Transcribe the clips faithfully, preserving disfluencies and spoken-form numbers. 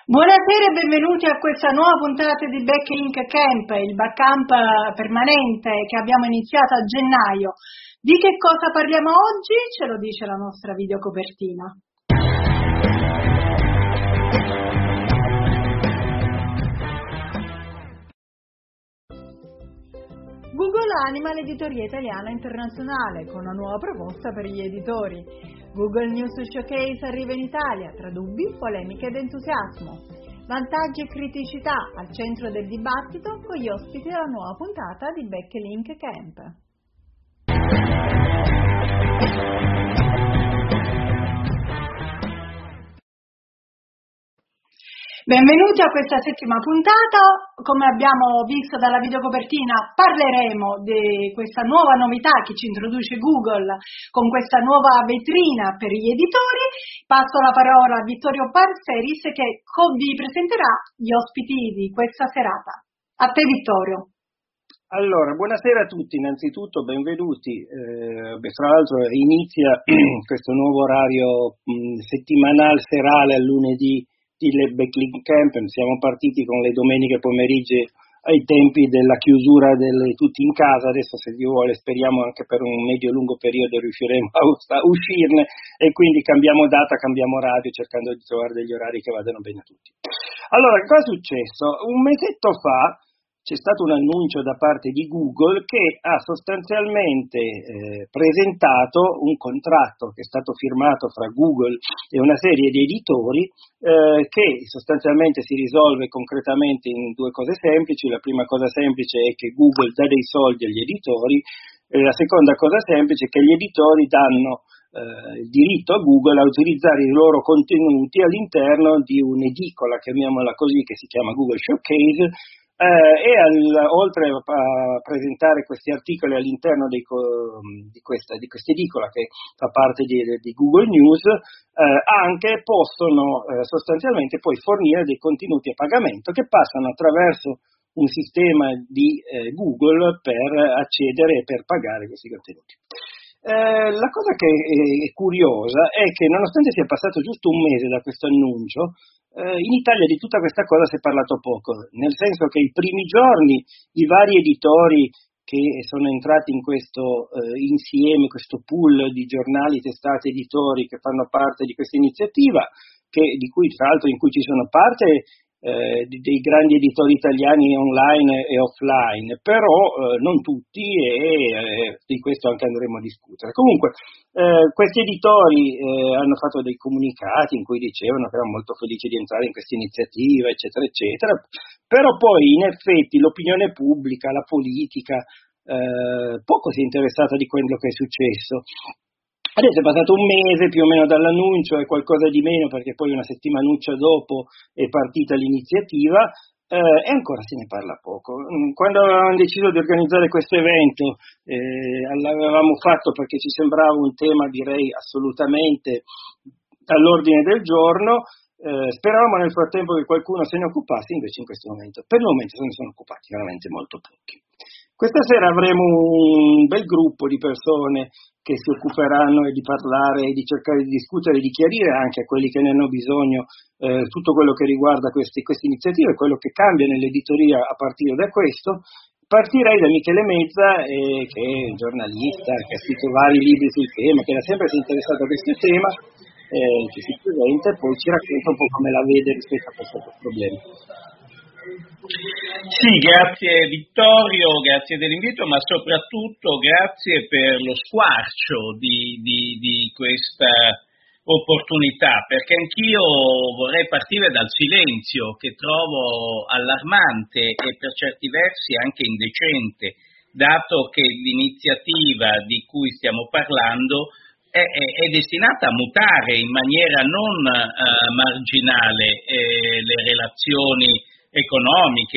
Buonasera e benvenuti a questa nuova puntata di Backlink Camp, il backcamp permanente che abbiamo iniziato a gennaio. Di che cosa parliamo oggi? Ce lo dice la nostra videocopertina. Google anima l'editoria italiana e internazionale con una nuova proposta per gli editori. Google News Showcase arriva in Italia tra dubbi, polemiche ed entusiasmo. Vantaggi e criticità al centro del dibattito con gli ospiti della nuova puntata di Backlink Camp. Benvenuti a questa settima puntata. Come abbiamo visto dalla videocopertina, parleremo di questa nuova novità che ci introduce Google con questa nuova vetrina per gli editori. Passo la parola a Vittorio Parseris che vi presenterà gli ospiti di questa serata. A te Vittorio. Allora, buonasera a tutti, innanzitutto benvenuti. Eh, beh, tra l'altro inizia questo nuovo orario mh, settimanale serale al lunedì il Backlink Camp. Siamo partiti con le domeniche pomeriggio ai tempi della chiusura delle tutti in casa, adesso se Dio vuole speriamo anche per un medio-lungo periodo riusciremo a, a uscirne e quindi cambiamo data, cambiamo radio cercando di trovare degli orari che vadano bene a tutti. Allora, cosa è successo? Un mesetto fa c'è stato un annuncio da parte di Google che ha sostanzialmente eh, presentato un contratto che è stato firmato fra Google e una serie di editori eh, che sostanzialmente si risolve concretamente in due cose semplici. La prima cosa semplice è che Google dà dei soldi agli editori, e la seconda cosa semplice è che gli editori danno eh, il diritto a Google a utilizzare i loro contenuti all'interno di un'edicola, chiamiamola così, che si chiama Google Showcase. Eh, e al, oltre a presentare questi articoli all'interno di, di, questa, di questa edicola che fa parte di, di Google News, eh, anche possono eh, sostanzialmente poi fornire dei contenuti a pagamento che passano attraverso un sistema di eh, Google per accedere e per pagare questi contenuti. Eh, la cosa che è, è curiosa è che nonostante sia passato giusto un mese da questo annuncio, eh, in Italia di tutta questa cosa si è parlato poco, nel senso che i primi giorni i vari editori che sono entrati in questo eh, insieme, questo pool di giornali, testate, editori che fanno parte di questa iniziativa, che, di cui tra l'altro in cui ci sono parte Eh, dei grandi editori italiani online e offline, però eh, non tutti e eh, di questo anche andremo a discutere. Comunque eh, questi editori eh, hanno fatto dei comunicati in cui dicevano che erano molto felici di entrare in questa iniziativa, eccetera, eccetera, però poi in effetti l'opinione pubblica, la politica, eh, poco si è interessata di quello che è successo. Adesso è passato un mese più o meno dall'annuncio e qualcosa di meno perché poi una settimanuccia dopo è partita l'iniziativa eh, e ancora se ne parla poco. Quando avevamo deciso di organizzare questo evento eh, l'avevamo fatto perché ci sembrava un tema direi assolutamente all'ordine del giorno. Eh, speravamo nel frattempo che qualcuno se ne occupasse, invece in questo momento, per il momento se ne sono occupati veramente molto pochi. Questa sera avremo un bel gruppo di persone che si occuperanno di parlare e di cercare di discutere e di chiarire anche a quelli che ne hanno bisogno eh, tutto quello che riguarda queste, queste iniziative, quello che cambia nell'editoria a partire da questo. Partirei da Michele Mezza, eh, che è un giornalista, che ha scritto vari libri sul tema, che era sempre interessato a questo tema, eh, che si presenta e poi ci racconta un po' come la vede rispetto a questo problema. Sì, grazie Vittorio, grazie dell'invito, ma soprattutto grazie per lo squarcio di, di, di questa opportunità, perché anch'io vorrei partire dal silenzio che trovo allarmante e per certi versi anche indecente, dato che l'iniziativa di cui stiamo parlando è, è, è destinata a mutare in maniera non uh, marginale eh, le relazioni economiche,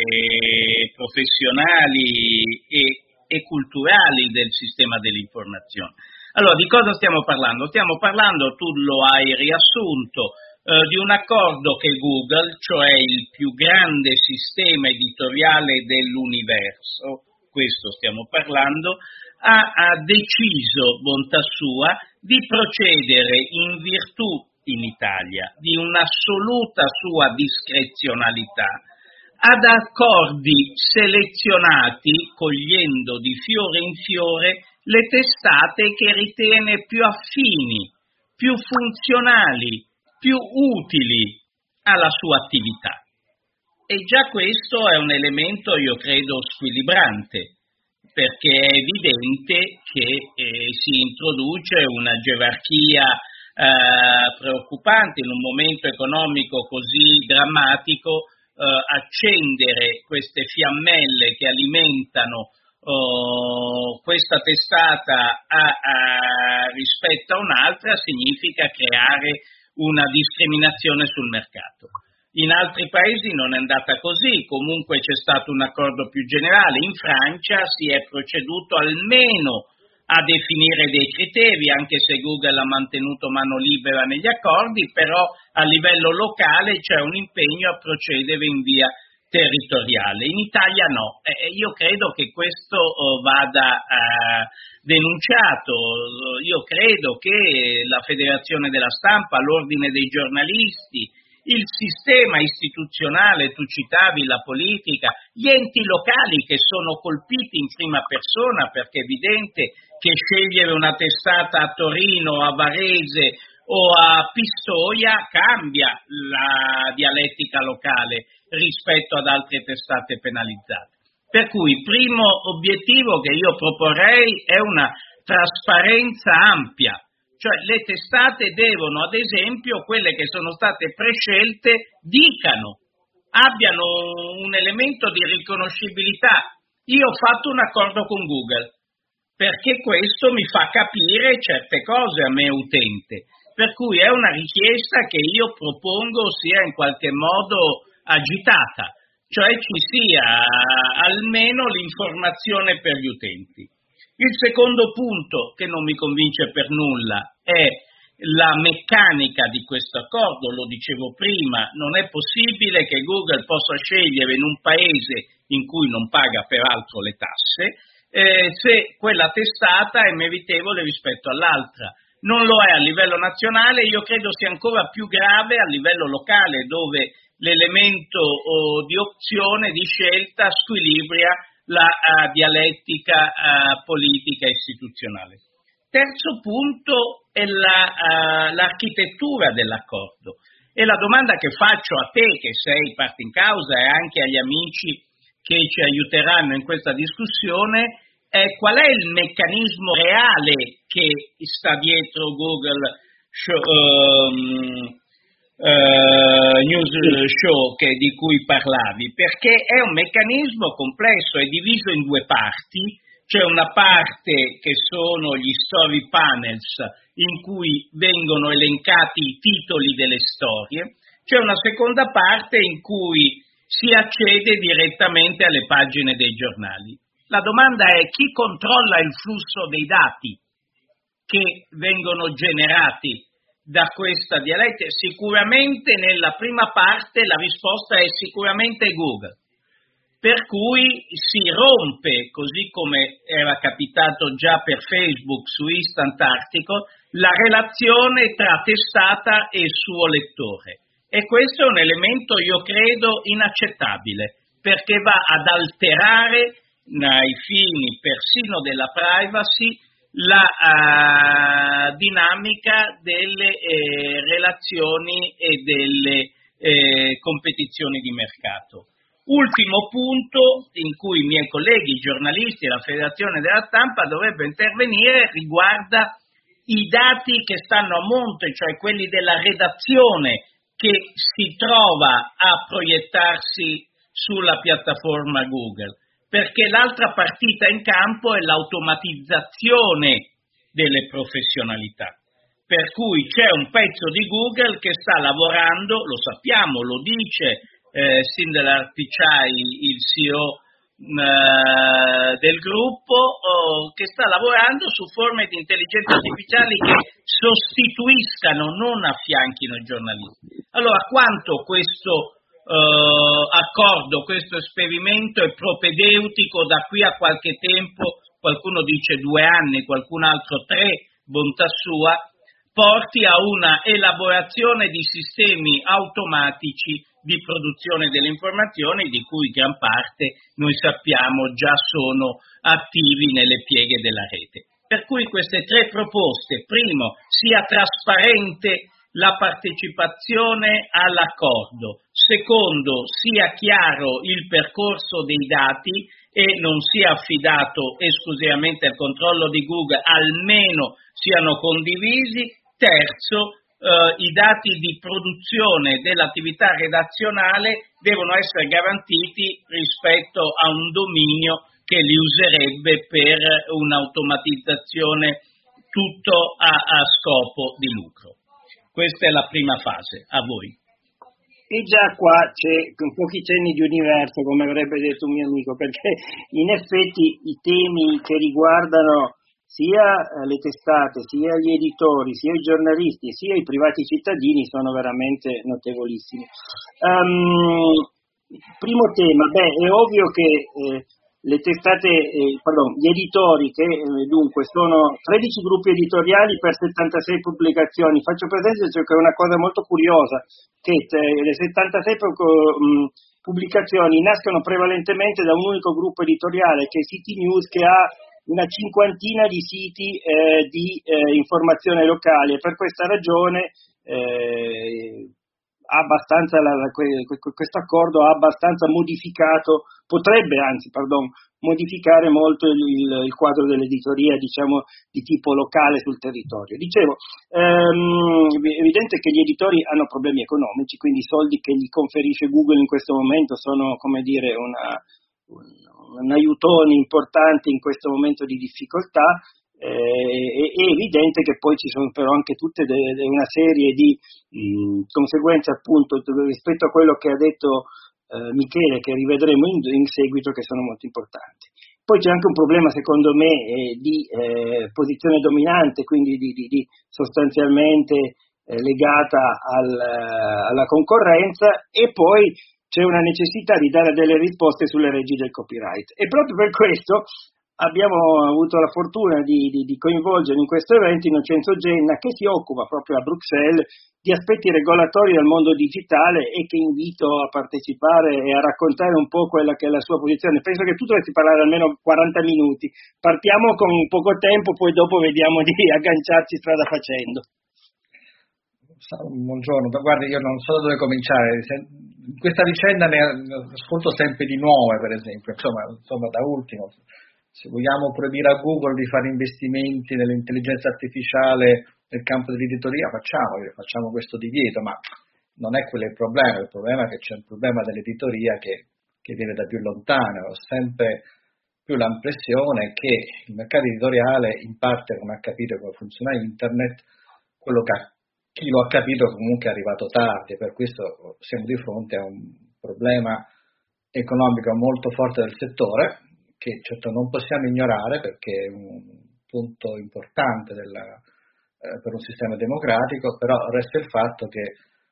professionali e, e culturali del sistema dell'informazione. Allora, di cosa stiamo parlando? Stiamo parlando, tu lo hai riassunto, eh, di un accordo che Google, cioè il più grande sistema editoriale dell'universo, questo stiamo parlando, ha, ha deciso, bontà sua, di procedere in virtù in Italia, di un'assoluta sua discrezionalità, ad accordi selezionati, cogliendo di fiore in fiore le testate che ritiene più affini, più funzionali, più utili alla sua attività. E già questo è un elemento, io credo, squilibrante, perché è evidente che eh, si introduce una gerarchia eh, preoccupante in un momento economico così drammatico. Uh, accendere queste fiammelle che alimentano uh, questa testata a, a, rispetto a un'altra significa creare una discriminazione sul mercato. In altri paesi non è andata così, comunque c'è stato un accordo più generale. In Francia si è proceduto almeno a definire dei criteri, anche se Google ha mantenuto mano libera negli accordi, però a livello locale c'è un impegno a procedere in via territoriale. In Italia no. Eh, io credo che questo oh, vada eh, denunciato. Io credo che la Federazione della Stampa, l'Ordine dei giornalisti, il sistema istituzionale, tu citavi la politica, gli enti locali che sono colpiti in prima persona, perché è evidente che scegliere una testata a Torino, a Varese o a Pistoia cambia la dialettica locale rispetto ad altre testate penalizzate. Per cui il primo obiettivo che io proporrei è una trasparenza ampia, cioè le testate devono, ad esempio, quelle che sono state prescelte, dicano, abbiano un elemento di riconoscibilità. Io ho fatto un accordo con Google, perché questo mi fa capire certe cose a me utente, per cui è una richiesta che io propongo sia in qualche modo agitata, cioè ci sia almeno l'informazione per gli utenti. Il secondo punto, che non mi convince per nulla, è la meccanica di questo accordo. Lo dicevo prima, non è possibile che Google possa scegliere in un paese in cui non paga peraltro le tasse, eh, se quella testata è meritevole rispetto all'altra. Non lo è a livello nazionale, io credo sia ancora più grave a livello locale, dove l'elemento oh, di opzione, di scelta, squilibria la uh, dialettica uh, politica e istituzionale. Terzo punto è la, uh, l'architettura dell'accordo. E la domanda che faccio a te, che sei parte in causa, e anche agli amici che ci aiuteranno in questa discussione, è qual è il meccanismo reale che sta dietro Google Show, um, Uh, news show che, di cui parlavi, perché è un meccanismo complesso, è diviso in due parti. C'è una parte che sono gli story panels in cui vengono elencati i titoli delle storie, c'è una seconda parte in cui si accede direttamente alle pagine dei giornali. La domanda è: chi controlla il flusso dei dati che vengono generati da questa dialettica? Sicuramente nella prima parte la risposta è sicuramente Google, per cui si rompe, così come era capitato già per Facebook su Instant Article, la relazione tra testata e suo lettore, e questo è un elemento, io credo, inaccettabile, perché va ad alterare ai fini persino della privacy la uh, dinamica delle eh, relazioni e delle eh, competizioni di mercato. Ultimo punto in cui i miei colleghi giornalisti e la Federazione della Stampa dovrebbero intervenire riguarda i dati che stanno a monte, cioè quelli della redazione che si trova a proiettarsi sulla piattaforma Google, perché l'altra partita in campo è l'automatizzazione delle professionalità, per cui c'è un pezzo di Google che sta lavorando, lo sappiamo, lo dice eh, Sundar Pichai, il C E O eh, del gruppo, oh, che sta lavorando su forme di intelligenza artificiali che sostituiscano, non affianchino i giornalisti. Allora, quanto questo Uh, accordo, questo esperimento è propedeutico da qui a qualche tempo, qualcuno dice due anni, qualcun altro tre, bontà sua, porti a una elaborazione di sistemi automatici di produzione delle informazioni, di cui gran parte noi sappiamo già sono attivi nelle pieghe della rete. Per cui queste tre proposte: primo, sia trasparente la partecipazione all'accordo; secondo, sia chiaro il percorso dei dati e non sia affidato esclusivamente al controllo di Google, almeno siano condivisi; terzo, eh, i dati di produzione dell'attività redazionale devono essere garantiti rispetto a un dominio che li userebbe per un'automatizzazione tutto a, a scopo di lucro. Questa è la prima fase. A voi. E già qua c'è con pochi cenni di universo, come avrebbe detto un mio amico, perché in effetti i temi che riguardano sia le testate, sia gli editori, sia i giornalisti, sia i privati cittadini sono veramente notevolissimi. Um, primo tema, beh, è ovvio che eh, le testate, eh, pardon, gli editori, che eh, dunque sono tredici gruppi editoriali per settantasei pubblicazioni. Faccio presente che è una cosa molto curiosa, che eh, le settantasei mh, pubblicazioni nascono prevalentemente da un unico gruppo editoriale, che è City News, che ha una cinquantina di siti eh, di eh, informazione locale. Per questa ragione eh, ha abbastanza la, la, questo accordo ha abbastanza modificato, potrebbe anzi, pardon, modificare molto il, il, il quadro dell'editoria, diciamo, di tipo locale sul territorio. Dicevo, ehm, è evidente che gli editori hanno problemi economici, quindi i soldi che gli conferisce Google in questo momento sono, come dire, una, un, un aiutone importante in questo momento di difficoltà. Eh, è, è evidente che poi ci sono però anche tutte de, de una serie di mh, conseguenze, appunto, rispetto a quello che ha detto eh, Michele, che rivedremo in, in seguito, che sono molto importanti. Poi c'è anche un problema, secondo me, eh, di eh, posizione dominante, quindi di, di, di sostanzialmente eh, legata al, alla concorrenza, e poi c'è una necessità di dare delle risposte sulle leggi del copyright. E proprio per questo abbiamo avuto la fortuna di, di, di coinvolgere in questo evento Innocenzo Genna, che si occupa proprio a Bruxelles di aspetti regolatori del mondo digitale e che invito a partecipare e a raccontare un po' quella che è la sua posizione. Penso che tu dovresti parlare almeno quaranta minuti. Partiamo con poco tempo, poi dopo vediamo di agganciarci strada facendo. Buongiorno, guardi, io non so da dove cominciare. In questa vicenda ne ascolto sempre di nuove, per esempio, insomma, insomma da ultimo. Se vogliamo proibire a Google di fare investimenti nell'intelligenza artificiale nel campo dell'editoria, facciamo, facciamo questo divieto, ma non è quello il problema. Il problema è che c'è un problema dell'editoria che, che viene da più lontano. Ho sempre più l'impressione che il mercato editoriale in parte non ha capito come funziona internet, quello che ha, chi lo ha capito comunque è arrivato tardi, e per questo siamo di fronte a un problema economico molto forte del settore, che certo non possiamo ignorare perché è un punto importante della, eh, per un sistema democratico, però resta il fatto che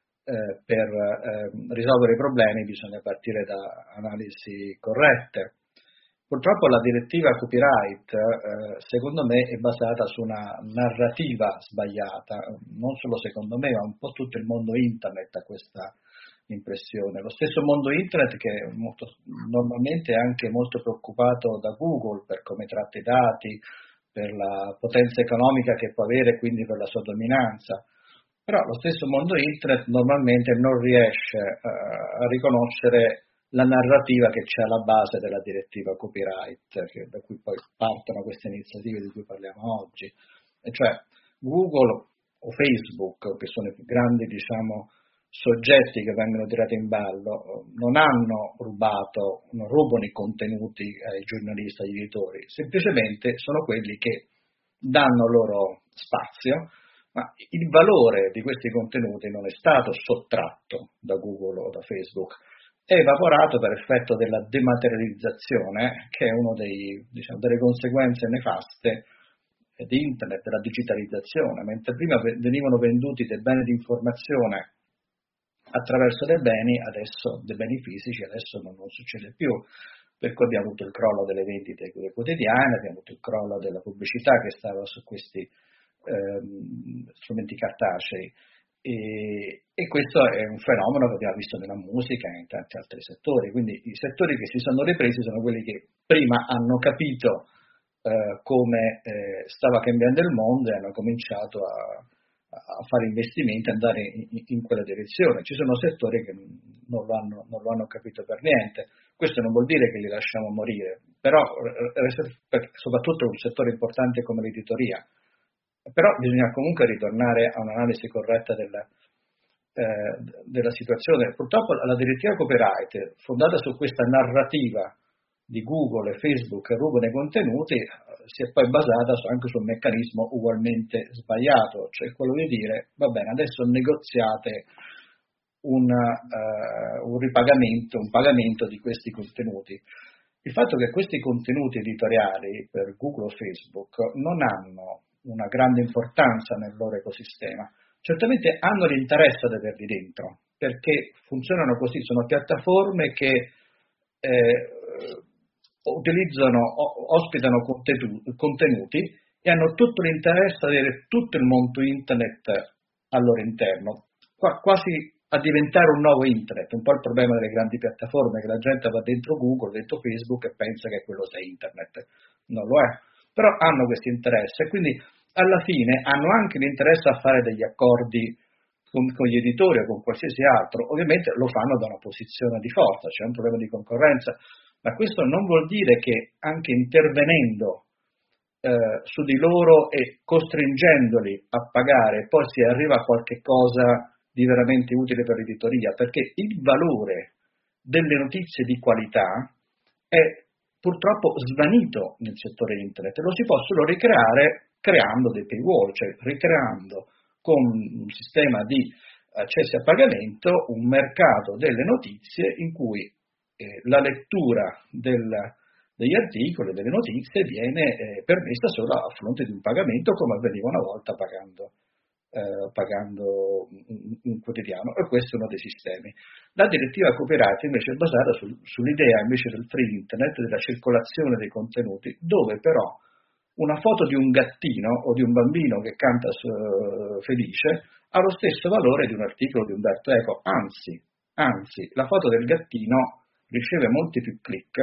eh, per eh, risolvere i problemi bisogna partire da analisi corrette. Purtroppo la direttiva copyright, eh, secondo me, è basata su una narrativa sbagliata, non solo secondo me, ma un po' tutto il mondo internet ha questa impressione. Lo stesso mondo internet, che è molto, normalmente è anche molto preoccupato da Google per come tratta i dati, per la potenza economica che può avere, quindi per la sua dominanza. Però lo stesso mondo internet normalmente non riesce uh, a riconoscere la narrativa che c'è alla base della direttiva copyright, che, da cui poi partono queste iniziative di cui parliamo oggi. E cioè Google o Facebook, che sono i più grandi, diciamo, soggetti che vengono tirati in ballo, non hanno rubato, non rubano i contenuti ai giornalisti, agli editori, semplicemente sono quelli che danno loro spazio, ma il valore di questi contenuti non è stato sottratto da Google o da Facebook, è evaporato per effetto della dematerializzazione, che è una diciamo, delle conseguenze nefaste di internet, della digitalizzazione. Mentre prima venivano venduti dei beni di informazione attraverso dei beni, adesso dei beni fisici, adesso non, non succede più, perché abbiamo avuto il crollo delle vendite quotidiane, abbiamo avuto il crollo della pubblicità che stava su questi ehm, strumenti cartacei. E, e questo è un fenomeno che abbiamo visto nella musica e in tanti altri settori, quindi i settori che si sono ripresi sono quelli che prima hanno capito eh, come eh, stava cambiando il mondo e hanno cominciato a, a fare investimenti, andare in, in quella direzione. Ci sono settori che non lo, hanno, non lo hanno capito per niente. Questo non vuol dire che li lasciamo morire, però soprattutto un settore importante come l'editoria. Però bisogna comunque ritornare a un'analisi corretta della, eh, della situazione. Purtroppo la direttiva copyright, fondata su questa narrativa di Google e Facebook che rubano i contenuti, si è poi basata anche su un meccanismo ugualmente sbagliato, cioè quello di dire, va bene, adesso negoziate un, uh, un ripagamento, un pagamento di questi contenuti. Il fatto che questi contenuti editoriali per Google o Facebook non hanno una grande importanza nel loro ecosistema, certamente hanno l'interesse ad averli dentro, perché funzionano così, sono piattaforme che eh, utilizzano, ospitano contenuti e hanno tutto l'interesse ad avere tutto il mondo internet al loro interno, Qua, quasi a diventare un nuovo internet. Un po' il problema delle grandi piattaforme, che la gente va dentro Google, dentro Facebook e pensa che quello sia internet, non lo è, però hanno questo interesse e quindi alla fine hanno anche l'interesse a fare degli accordi con, con gli editori o con qualsiasi altro. Ovviamente lo fanno da una posizione di forza, c'è un problema di concorrenza, ma questo non vuol dire che anche intervenendo eh, su di loro e costringendoli a pagare poi si arriva a qualche cosa di veramente utile per l'editoria, perché il valore delle notizie di qualità è purtroppo svanito nel settore internet, lo si può solo ricreare creando dei paywall, cioè ricreando con un sistema di accessi a pagamento un mercato delle notizie in cui eh, la lettura del, degli articoli, delle notizie viene eh, permessa solo a fronte di un pagamento come avveniva una volta pagando, eh, pagando un, un quotidiano, e questo è uno dei sistemi. La direttiva copyright invece è basata sul, sull'idea invece del free internet, della circolazione dei contenuti, dove però una foto di un gattino o di un bambino che canta uh, felice ha lo stesso valore di un articolo di Umberto Eco, anzi, anzi, la foto del gattino riceve molti più click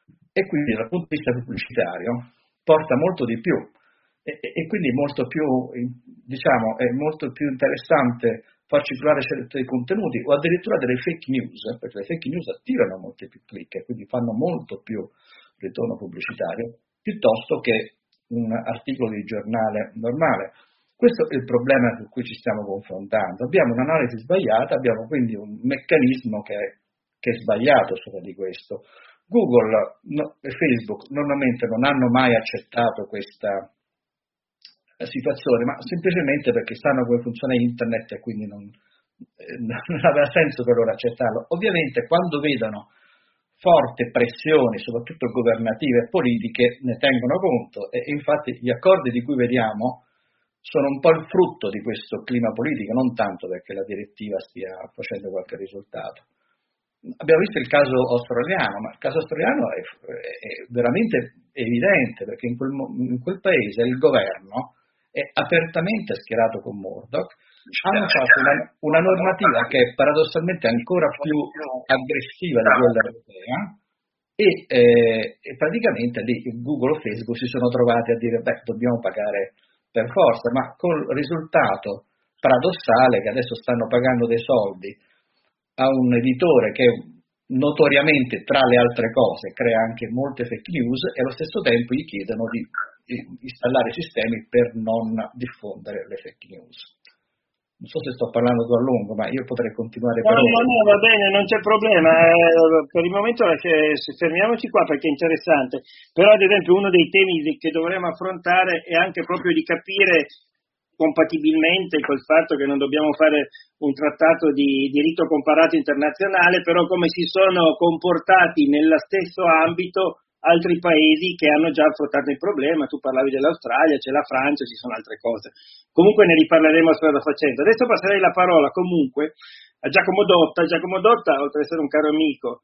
e quindi dal punto di vista pubblicitario porta molto di più e, e quindi molto più, diciamo, è molto più interessante far circolare certi contenuti o addirittura delle fake news, perché le fake news attirano molti più click e quindi fanno molto più ritorno pubblicitario, piuttosto che un articolo di giornale normale. Questo è il problema su cui ci stiamo confrontando. Abbiamo un'analisi sbagliata, abbiamo quindi un meccanismo che è, che è sbagliato sopra di questo. Google no, e Facebook normalmente non hanno mai accettato questa situazione, ma semplicemente perché sanno come funziona internet e quindi non, eh, non aveva senso per loro accettarlo. Ovviamente quando vedono forti pressioni, soprattutto governative e politiche, ne tengono conto e infatti gli accordi di cui vediamo sono un po' il frutto di questo clima politico, non tanto perché la direttiva stia facendo qualche risultato. Abbiamo visto il caso australiano, ma il caso australiano è, è veramente evidente, perché in quel, in quel paese il governo è apertamente schierato con Murdoch, hanno fatto una, una normativa che è paradossalmente ancora più aggressiva di quella europea e, eh, e praticamente lì Google o Facebook si sono trovati a dire beh, dobbiamo pagare per forza, ma col risultato paradossale che adesso stanno pagando dei soldi a un editore che notoriamente, tra le altre cose, crea anche molte fake news e allo stesso tempo gli chiedono di, di installare sistemi per non diffondere le fake news. Non so se sto parlando a lungo, ma io potrei continuare per no, ore. No, no, va bene, non c'è problema. Eh, per il momento eh, fermiamoci qua perché è interessante. Però, ad esempio, uno dei temi che dovremmo affrontare è anche proprio di capire compatibilmente col fatto che non dobbiamo fare un trattato di diritto comparato internazionale, però come si sono comportati nello stesso ambito altri paesi che hanno già affrontato il problema. Tu parlavi dell'Australia, c'è la Francia, ci sono altre cose. Comunque ne riparleremo strada facendo. Adesso passerei la parola comunque a Giacomo Dotta. Giacomo Dotta, oltre ad essere un caro amico,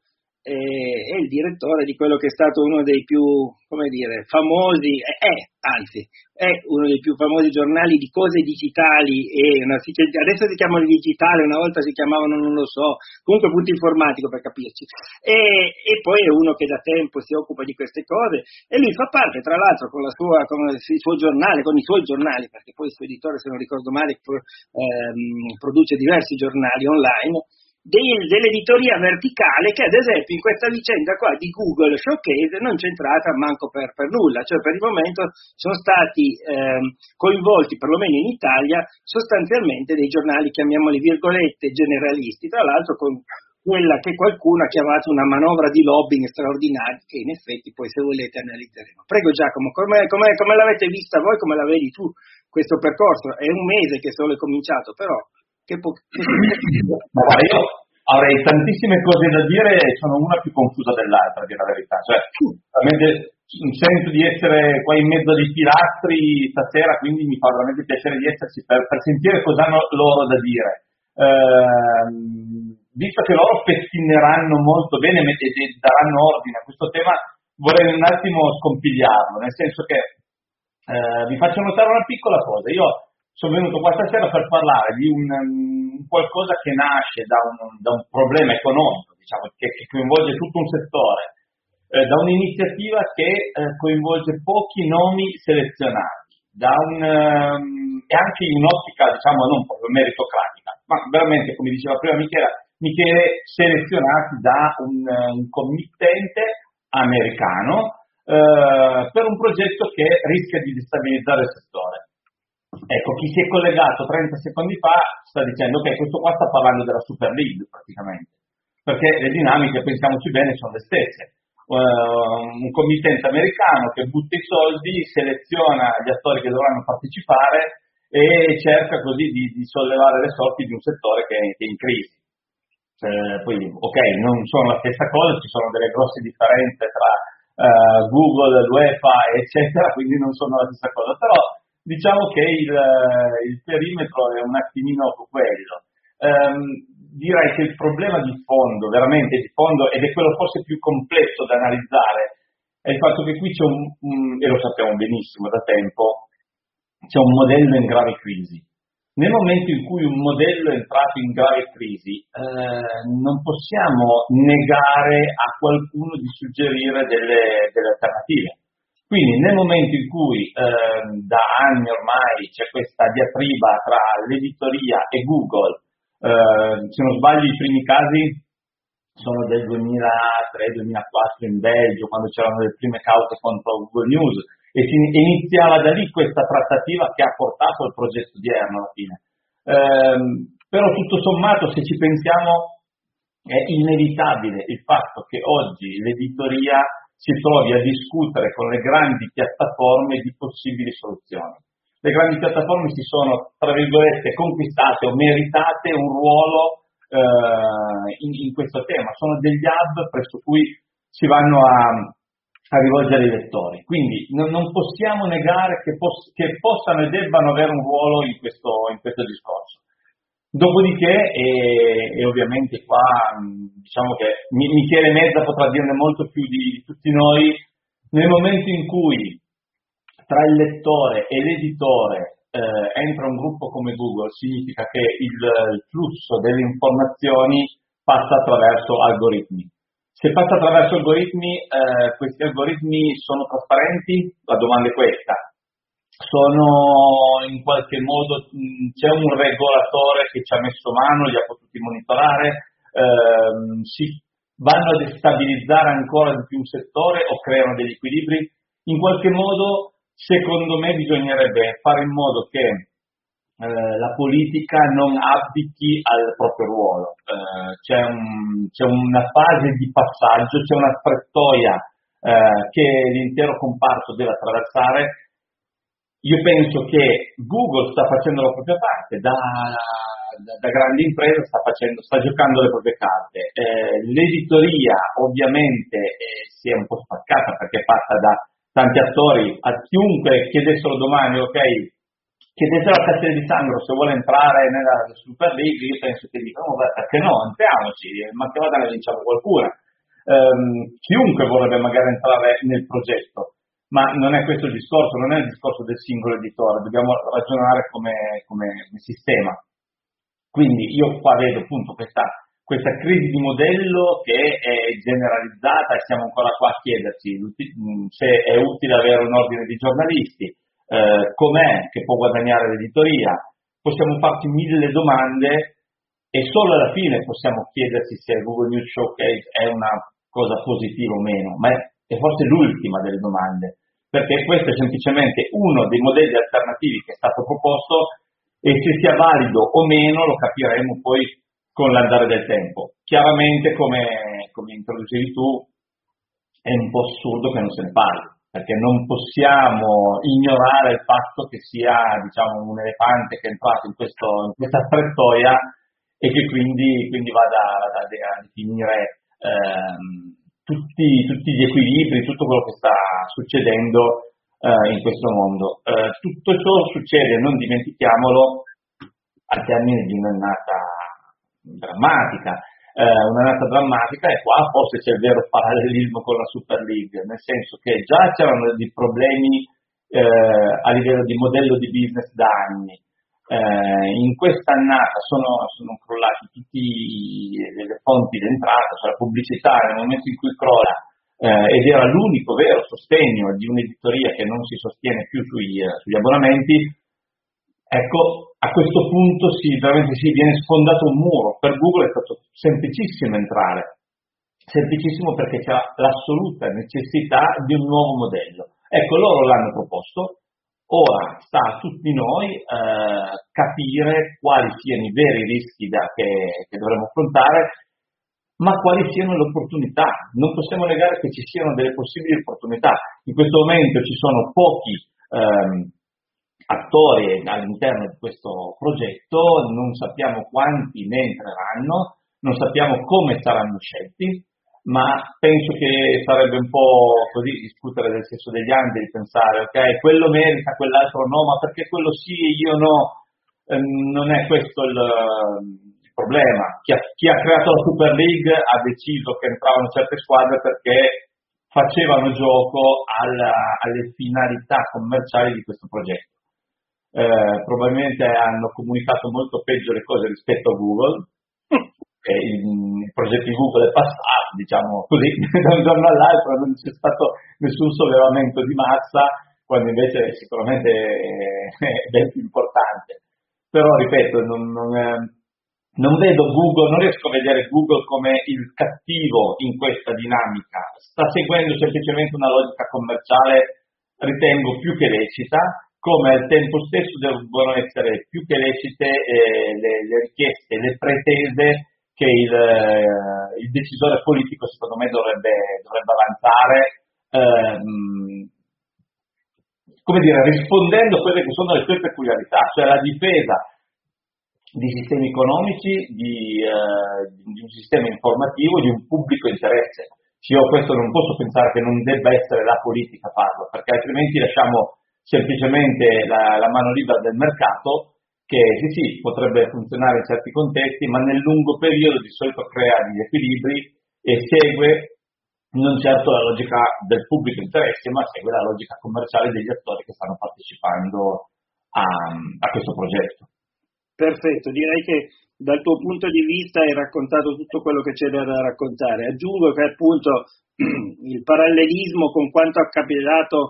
è, è il direttore di quello che è stato uno dei più, come dire, famosi, è, è anzi, è uno dei più famosi giornali di cose digitali, e una, adesso si chiamano digitale, una volta si chiamavano non lo so, comunque punto informatico per capirci, e, e poi è uno che da tempo si occupa di queste cose, e lui fa parte, tra l'altro, con la sua, con il suo giornale, con i suoi giornali, perché poi il suo editore, se non ricordo male, ehm, produce diversi giornali online, dell'editoria verticale, che ad esempio in questa vicenda qua di Google Showcase non c'è entrata manco per, per nulla, cioè per il momento sono stati ehm, coinvolti, perlomeno in Italia, sostanzialmente dei giornali, chiamiamoli virgolette, generalisti, tra l'altro con quella che qualcuno ha chiamato una manovra di lobbying straordinaria, che in effetti poi, se volete, analizzeremo. Prego Giacomo, come, come, come l'avete vista voi, come la vedi tu questo percorso? È un mese che solo è cominciato, però Che po- che... Ma guarda, io avrei tantissime cose da dire e sono una più confusa dell'altra, a dire la verità. Cioè, veramente sento di essere qua in mezzo ai pilastri stasera, quindi mi fa veramente piacere di esserci per, per sentire cosa hanno loro da dire. Ehm, visto che loro pettineranno molto bene e daranno ordine a questo tema, vorrei un attimo scompigliarlo, nel senso che eh, vi faccio notare una piccola cosa. Io sono venuto qua stasera per parlare di un, um, qualcosa che nasce da un, da un problema economico, diciamo, che, che coinvolge tutto un settore, eh, da un'iniziativa che eh, coinvolge pochi nomi selezionati, da un, um, e anche in un'ottica, diciamo, non proprio meritocratica, ma veramente, come diceva prima Michele, Michele selezionati da un, un committente americano eh, per un progetto che rischia di destabilizzare il settore. Ecco, chi si è collegato trenta secondi fa sta dicendo ok, questo qua sta parlando della Super League praticamente, perché le dinamiche, pensiamoci bene, sono le stesse. Uh, un committente americano che butta i soldi, seleziona gli attori che dovranno partecipare e cerca così di, di sollevare le sorti di un settore che, che è in crisi. Uh, poi, ok, non sono la stessa cosa, ci sono delle grosse differenze tra uh, Google, l'UEFA, eccetera, quindi non sono la stessa cosa, però diciamo che il, il perimetro è un attimino quello. Um, direi che il problema di fondo, veramente di fondo, ed è quello forse più complesso da analizzare, è il fatto che qui c'è un, un e lo sappiamo benissimo da tempo, c'è un modello in grave crisi. Nel momento in cui un modello è entrato in grave crisi, eh, non possiamo negare a qualcuno di suggerire delle, delle alternative. Quindi nel momento in cui eh, da anni ormai c'è questa diatriba tra l'editoria e Google, eh, se non sbaglio i primi casi sono del duemilatré duemilaquattro in Belgio, quando c'erano le prime cause contro Google News, e si iniziava da lì questa trattativa che ha portato al progetto odierno alla fine. Eh, però tutto sommato, se ci pensiamo, è inevitabile il fatto che oggi l'editoria si trovi a discutere con le grandi piattaforme di possibili soluzioni. Le grandi piattaforme si sono, tra virgolette, conquistate o meritate un ruolo eh, in, in questo tema. Sono degli hub presso cui si vanno a, a rivolgere i lettori. Quindi non, non possiamo negare che, pos- che possano e debbano avere un ruolo in questo, in questo discorso. Dopodiché, e, e ovviamente qua diciamo che Michele Mezza potrà dirne molto più di, di tutti noi, nel momento in cui tra il lettore e l'editore eh, entra un gruppo come Google, significa che il, il flusso delle informazioni passa attraverso algoritmi. Se passa attraverso algoritmi, eh, questi algoritmi sono trasparenti? La domanda è questa. Sono in qualche modo, c'è un regolatore che ci ha messo mano, li ha potuti monitorare, ehm, si vanno a destabilizzare ancora di più un settore o creano degli equilibri? In qualche modo, secondo me, bisognerebbe fare in modo che eh, la politica non abdichi al proprio ruolo. Eh, c'è, un, c'è una fase di passaggio, c'è una strettoia eh, che l'intero comparto deve attraversare. Io penso che Google sta facendo la propria parte, da, da, da grande impresa sta, facendo, sta giocando le proprie carte. Eh, l'editoria ovviamente eh, si è un po' spaccata perché è fatta da tanti attori. A chiunque chiedessero domani, ok, chiedessero a Castel di Sangro se vuole entrare nella Super League, io penso che dicono, beh, perché no, entriamoci, ma che vada ne vinciamo qualcuna. ehm, chiunque vorrebbe magari entrare nel progetto, ma non è questo il discorso, non è il discorso del singolo editore, dobbiamo ragionare come, come sistema. Quindi io qua vedo appunto questa, questa crisi di modello che è generalizzata e siamo ancora qua a chiederci se è utile avere un ordine di giornalisti, eh, com'è che può guadagnare l'editoria, possiamo farci mille domande e solo alla fine possiamo chiederci se Google News Showcase è una cosa positiva o meno, ma è è forse l'ultima delle domande, perché questo è semplicemente uno dei modelli alternativi che è stato proposto e se sia valido o meno lo capiremo poi con l'andare del tempo. Chiaramente, come, come introducevi tu, è un po' assurdo che non se ne parli, perché non possiamo ignorare il fatto che sia, diciamo, un elefante che è entrato in, questo, in questa strettoia e che quindi, quindi vada, vada a definire ehm, Tutti, tutti gli equilibri, tutto quello che sta succedendo eh, in questo mondo. Eh, tutto ciò succede, non dimentichiamolo, al termine di un'annata drammatica. Eh, un'annata drammatica e qua forse c'è il vero parallelismo con la Super League, nel senso che già c'erano dei problemi eh, a livello di modello di business da anni. Eh, in questa annata sono, sono crollati tutte le fonti d'entrata, cioè la pubblicità nel momento in cui crolla eh, ed era l'unico vero sostegno di un'editoria che non si sostiene più sui, eh, sugli abbonamenti. Ecco, a questo punto si, veramente si viene sfondato un muro. Per Google è stato semplicissimo entrare, semplicissimo perché c'era l'assoluta necessità di un nuovo modello. Ecco, loro l'hanno proposto. Ora sta a tutti noi eh, capire quali siano i veri rischi da, che, che dovremo affrontare, ma quali siano le opportunità. Non possiamo negare che ci siano delle possibili opportunità. In questo momento ci sono pochi ehm, attori all'interno di questo progetto, non sappiamo quanti ne entreranno, non sappiamo come saranno scelti, ma penso che sarebbe un po' così discutere del sesso degli angeli, pensare ok, quello merita, quell'altro no, ma perché quello sì e io no, eh, non è questo il, il problema. Chi ha, chi ha creato la Super League ha deciso che entravano certe squadre perché facevano gioco alla, alle finalità commerciali di questo progetto. Eh, probabilmente hanno comunicato molto peggio le cose rispetto a Google. Il, il progetto di Google è passato, diciamo così, da un giorno all'altro, non c'è stato nessun sollevamento di massa, quando invece sicuramente è, è ben più importante. Però, ripeto, non, non, non vedo Google, non riesco a vedere Google come il cattivo in questa dinamica. Sta seguendo semplicemente una logica commerciale, ritengo, più che lecita, come al tempo stesso devono essere più che lecite eh, le, le richieste, le pretese che il, eh, il decisore politico secondo me dovrebbe, dovrebbe avanzare, ehm, come dire, rispondendo a quelle che sono le sue peculiarità, cioè la difesa di sistemi economici, di, eh, di un sistema informativo, di un pubblico interesse. Io questo non posso pensare che non debba essere la politica a farlo, perché altrimenti lasciamo semplicemente la, la mano libera del mercato, che sì sì potrebbe funzionare in certi contesti, ma nel lungo periodo di solito crea degli equilibri e segue non certo la logica del pubblico interesse, ma segue la logica commerciale degli attori che stanno partecipando a, a questo progetto. Perfetto, direi che dal tuo punto di vista hai raccontato tutto quello che c'è da raccontare. Aggiungo che appunto il parallelismo con quanto ha capitato,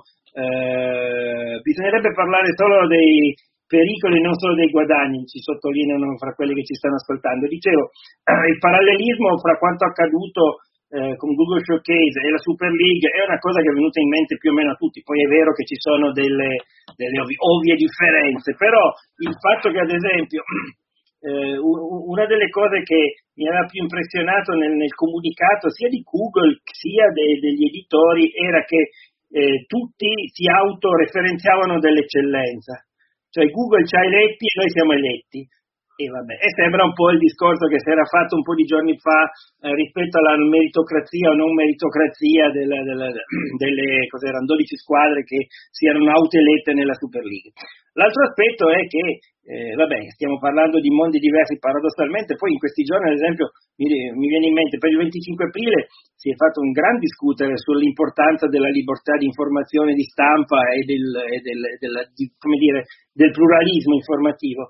eh, bisognerebbe parlare solo dei pericoli, non solo dei guadagni, ci sottolineano fra quelli che ci stanno ascoltando. Dicevo, eh, il parallelismo fra quanto accaduto eh, con Google Showcase e la Super League è una cosa che è venuta in mente più o meno a tutti. Poi è vero che ci sono delle, delle ovvie, ovvie differenze, però il fatto che ad esempio eh, una delle cose che mi aveva più impressionato nel, nel comunicato sia di Google sia de, degli editori era che eh, tutti si autoreferenziavano dell'eccellenza. Cioè Google ci ha eletti e noi siamo eletti, e vabbè, e sembra un po' il discorso che si era fatto un po' di giorni fa eh, rispetto alla meritocrazia o non meritocrazia delle, delle, delle cos'erano, dodici squadre che si erano autoelette nella Super League. L'altro aspetto è che, eh, vabbè, stiamo parlando di mondi diversi paradossalmente, poi in questi giorni, ad esempio, mi, mi viene in mente, per il venticinque aprile si è fatto un gran discutere sull'importanza della libertà di informazione, di stampa e del, e del, della, di, come dire, del pluralismo informativo.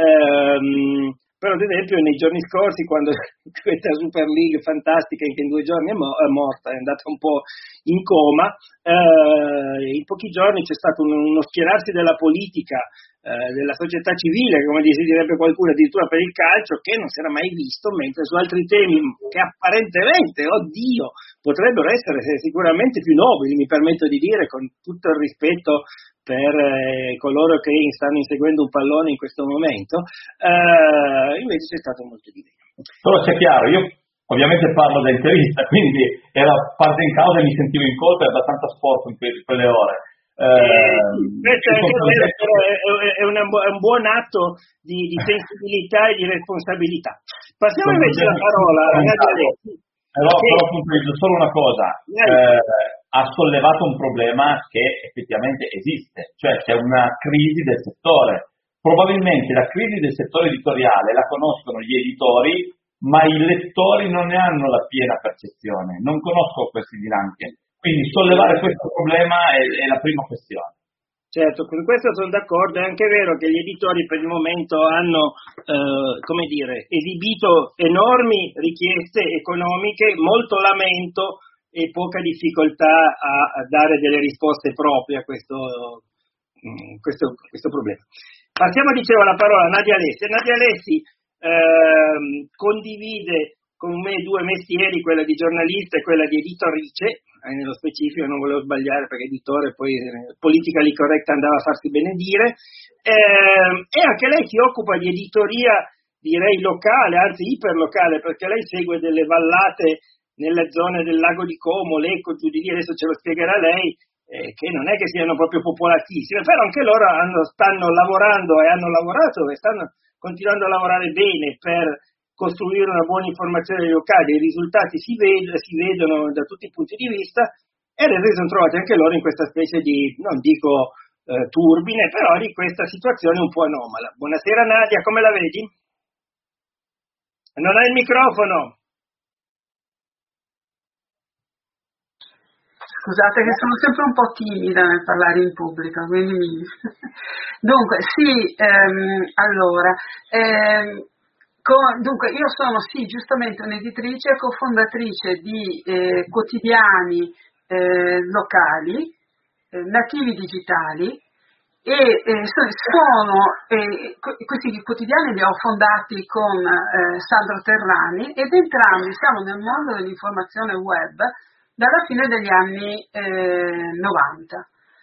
Ehm, Però ad esempio nei giorni scorsi, quando questa Super League fantastica che in due giorni è, mo- è morta, è andata un po' in coma, eh, in pochi giorni c'è stato un, uno schierarsi della politica, eh, della società civile, come si direbbe qualcuno, addirittura per il calcio, che non si era mai visto, mentre su altri temi che apparentemente, oddio, potrebbero essere sicuramente più nobili, mi permetto di dire, con tutto il rispetto per eh, coloro che stanno inseguendo un pallone in questo momento, eh, invece c'è stato molto di meno. Solo sia chiaro, io ovviamente parlo da interista, quindi era parte in causa e mi sentivo in colpa, era abbastanza sporco in que- quelle ore. Eh, eh, questo è, anche vero, però è, è, una, è un buon atto di, di sensibilità e di responsabilità. Passiamo invece la parola a Nadia Alessi. Però, che... però puntualizzo solo una cosa, eh, ha sollevato un problema che effettivamente esiste, cioè c'è una crisi del settore. Probabilmente la crisi del settore editoriale la conoscono gli editori, ma i lettori non ne hanno la piena percezione, non conosco queste dinamiche. Quindi sollevare questo problema è, è la prima questione. Certo, con questo sono d'accordo, è anche vero che gli editori per il momento hanno, eh, come dire, esibito enormi richieste economiche, molto lamento e poca difficoltà a, a dare delle risposte proprie a questo, mh, questo, questo problema. Passiamo, dicevo, la parola a Nadia Alessi. Nadia Alessi eh, condivide con me due mestieri, quella di giornalista e quella di editorice, eh, nello specifico non volevo sbagliare perché editore poi eh, politically correct andava a farsi benedire, eh, e anche lei si occupa di editoria, direi locale, anzi iperlocale, perché lei segue delle vallate nelle zone del lago di Como, Lecco, giù di lì, adesso ce lo spiegherà lei, eh, che non è che siano proprio popolatissime, però anche loro hanno, stanno lavorando e hanno lavorato e stanno continuando a lavorare bene per costruire una buona informazione locale. I risultati si, ved- si vedono da tutti i punti di vista e adesso si sono trovati anche loro in questa specie di, non dico eh, turbine, però di questa situazione un po' anomala. Buonasera Nadia, come la vedi? Non hai il microfono. Scusate che sono sempre un po' timida nel parlare in pubblico, quindi mi... Dunque, sì, ehm, allora, ehm, co- dunque io sono sì giustamente un'editrice, cofondatrice di eh, quotidiani eh, locali, eh, nativi digitali, e eh, sono, eh, questi quotidiani li ho fondati con eh, Sandro Terrani ed entrambi siamo nel mondo dell'informazione web dalla fine degli anni eh, novanta.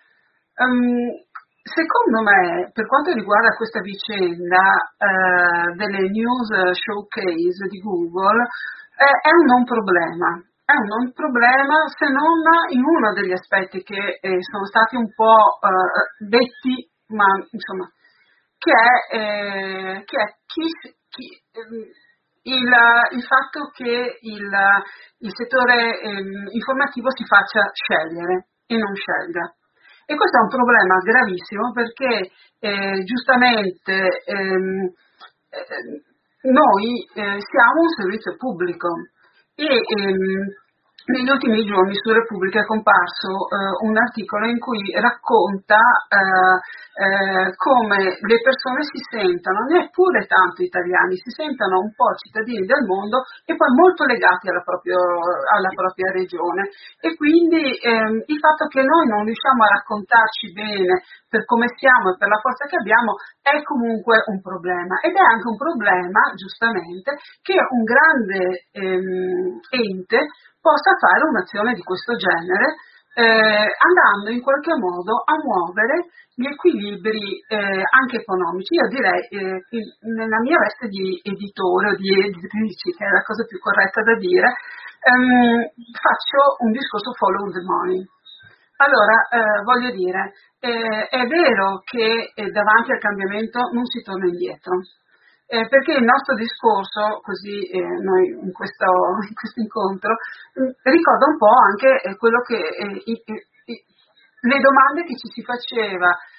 Um, secondo me, per quanto riguarda questa vicenda eh, delle news showcase di Google, eh, è un non problema. È un non problema se non in uno degli aspetti che eh, sono stati un po' eh, detti, ma insomma, che è, eh, che è chi, chi eh, Il, il fatto che il, il settore ehm, informativo si faccia scegliere e non scelga. E questo è un problema gravissimo perché eh, giustamente ehm, eh, noi eh, siamo un servizio pubblico e ehm, negli ultimi giorni su Repubblica è comparso eh, un articolo in cui racconta eh, eh, come le persone si sentano, neppure tanto italiani, si sentano un po' cittadini del mondo e poi molto legati alla, proprio, alla propria regione. E quindi ehm, il fatto che noi non riusciamo a raccontarci bene per come siamo e per la forza che abbiamo è comunque un problema. Ed è anche un problema, giustamente, che un grande ehm, ente possa fare un'azione di questo genere, eh, andando in qualche modo a muovere gli equilibri eh, anche economici. Io direi, eh, nella mia veste di editore o di editrice, che è la cosa più corretta da dire, ehm, faccio un discorso follow the money. Allora, eh, voglio dire, eh, è vero che eh, davanti al cambiamento non si torna indietro. Eh, perché il nostro discorso, così eh, noi in questo, in questo incontro, mh, ricorda un po' anche eh, quello che eh, i, i, le domande che ci si faceva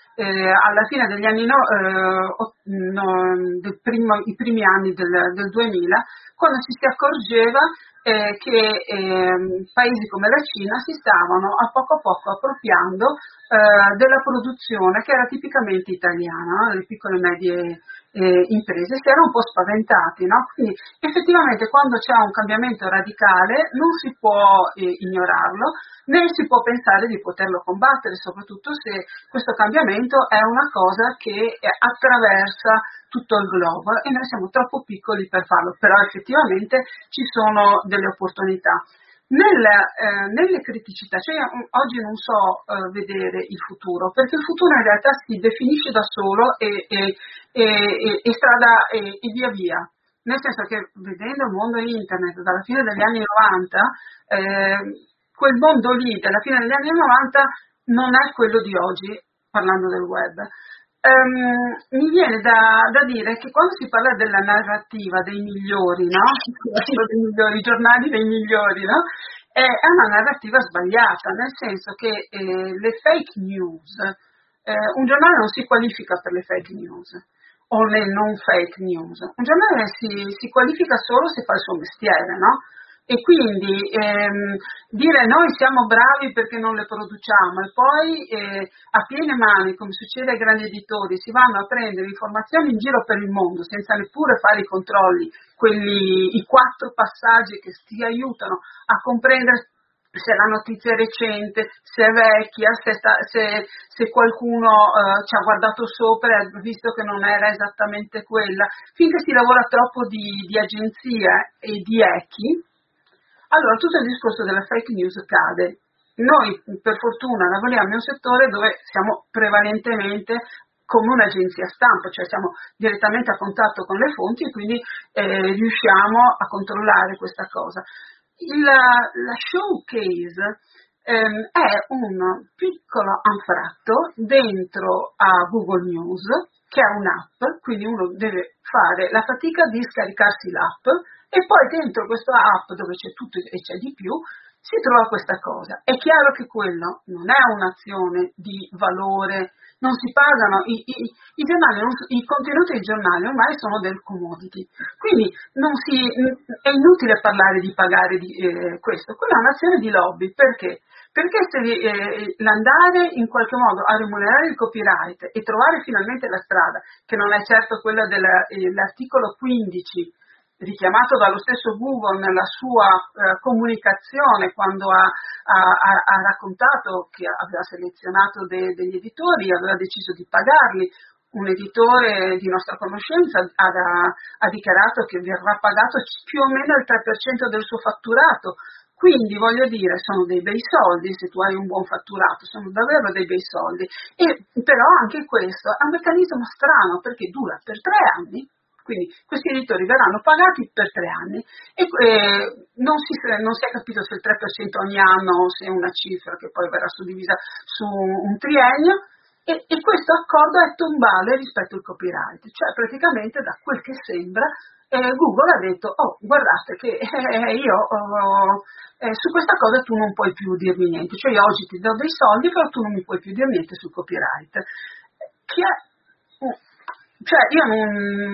eh, alla fine degli anni no, eh, no, del primo, i primi anni del, del duemila, quando ci si accorgeva eh, che eh, paesi come la Cina si stavano a poco a poco appropriando eh, della produzione che era tipicamente italiana, no? Le piccole e medie eh, imprese si erano un po' spaventati, no? Quindi effettivamente quando c'è un cambiamento radicale non si può eh, ignorarlo, né si può pensare di poterlo combattere, soprattutto se questo cambiamento è una cosa che attraversa tutto il globo e noi siamo troppo piccoli per farlo, però effettivamente ci sono delle opportunità. Nelle, eh, nelle criticità, cioè oggi non so eh, vedere il futuro, perché il futuro in realtà si definisce da solo e, e, e, e strada e, e via via. Nel senso che vedendo il mondo internet dalla fine degli anni novanta, eh, quel mondo lì della fine degli anni novanta non è quello di oggi, parlando del web. Um, mi viene da, da dire che quando si parla della narrativa dei migliori, no? dei migliori, i giornali dei migliori, no? Eh, è una narrativa sbagliata, nel senso che eh, le fake news, eh, un giornale non si qualifica per le fake news o le non fake news, un giornale si, si qualifica solo se fa il suo mestiere, no? E quindi ehm, dire noi siamo bravi perché non le produciamo e poi eh, a piene mani, come succede ai grandi editori, si vanno a prendere informazioni in giro per il mondo senza neppure fare i controlli, quelli, i quattro passaggi che ti aiutano a comprendere se la notizia è recente, se è vecchia, se, sta, se, se qualcuno eh, ci ha guardato sopra e ha visto che non era esattamente quella, finché si lavora troppo di, di agenzie e di echi, allora tutto il discorso della fake news cade. Noi per fortuna lavoriamo in un settore dove siamo prevalentemente come un'agenzia stampa, cioè siamo direttamente a contatto con le fonti e quindi eh, riusciamo a controllare questa cosa. Il, la showcase ehm, è un piccolo anfratto dentro a Google News, che è un'app, quindi uno deve fare la fatica di scaricarsi l'app e poi dentro questa app dove c'è tutto e c'è di più si trova questa cosa. È chiaro che quello non è un'azione di valore, non si pagano, i, i, i, giornali, non, i contenuti dei giornali ormai sono del commodity, quindi non si, è inutile parlare di pagare di, eh, questo, quella è un'azione di lobby, perché? Perché se eh, l'andare in qualche modo a remunerare il copyright e trovare finalmente la strada, che non è certo quella dell'articolo quindici, richiamato dallo stesso Google nella sua eh, comunicazione quando ha, ha, ha raccontato che aveva selezionato de, degli editori e aveva deciso di pagarli. Un editore di nostra conoscenza ha, ha dichiarato che verrà pagato più o meno il tre per cento del suo fatturato. Quindi voglio dire, sono dei bei soldi se tu hai un buon fatturato, sono davvero dei bei soldi. E, però anche questo è un meccanismo strano perché dura per tre anni. Quindi questi editori verranno pagati per tre anni e eh, non, si, non si è capito se il tre per cento ogni anno o se è una cifra che poi verrà suddivisa su un triennio e, e questo accordo è tombale rispetto al copyright, cioè praticamente da quel che sembra eh, Google ha detto oh guardate che eh, io oh, eh, su questa cosa tu non puoi più dirmi niente, cioè io oggi ti do dei soldi però tu non mi puoi più dire niente sul copyright. Che è, Cioè io non,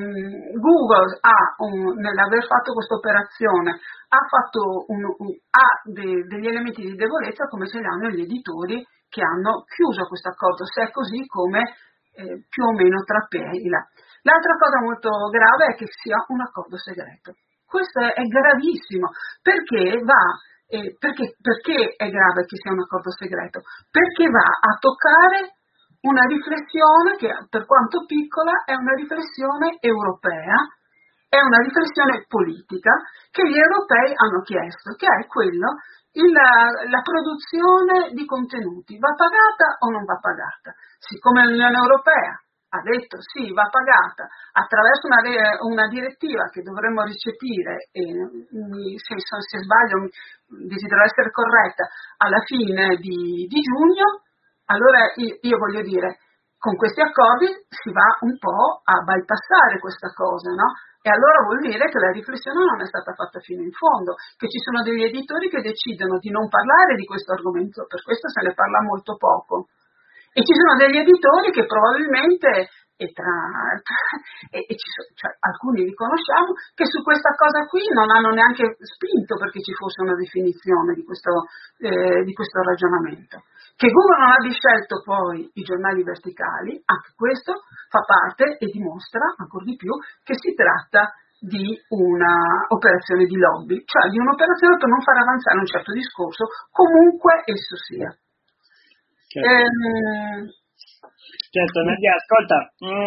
Google ha, un, nell'aver fatto questa operazione, ha, fatto un, un, ha de, degli elementi di debolezza come ce li hanno gli editori che hanno chiuso questo accordo, se è così come eh, più o meno trapela. L'altra cosa molto grave è che sia un accordo segreto. Questo è, è gravissimo, perché va, eh, perché, perché è grave che sia un accordo segreto? Perché va a toccare una riflessione che, per quanto piccola, è una riflessione europea, è una riflessione politica che gli europei hanno chiesto, che è quello, il, la produzione di contenuti va pagata o non va pagata? Siccome l'Unione Europea ha detto sì, va pagata attraverso una, una direttiva che dovremmo recepire, e se, se sbaglio desidero essere corretta, alla fine di, di giugno, allora io, io voglio dire, con questi accordi si va un po' a bypassare questa cosa, no? E allora vuol dire che la riflessione non è stata fatta fino in fondo, che ci sono degli editori che decidono di non parlare di questo argomento, per questo se ne parla molto poco. E ci sono degli editori che probabilmente, e, tra, tra, e, e ci sono, cioè, alcuni li conosciamo, che su questa cosa qui non hanno neanche spinto perché ci fosse una definizione di questo, eh, di questo ragionamento. Che Google non abbia scelto poi i giornali verticali, anche questo fa parte e dimostra ancora di più che si tratta di una operazione di lobby, cioè di un'operazione per non far avanzare un certo discorso, comunque esso sia. Certo, Ehm, certo Nadia, ascolta,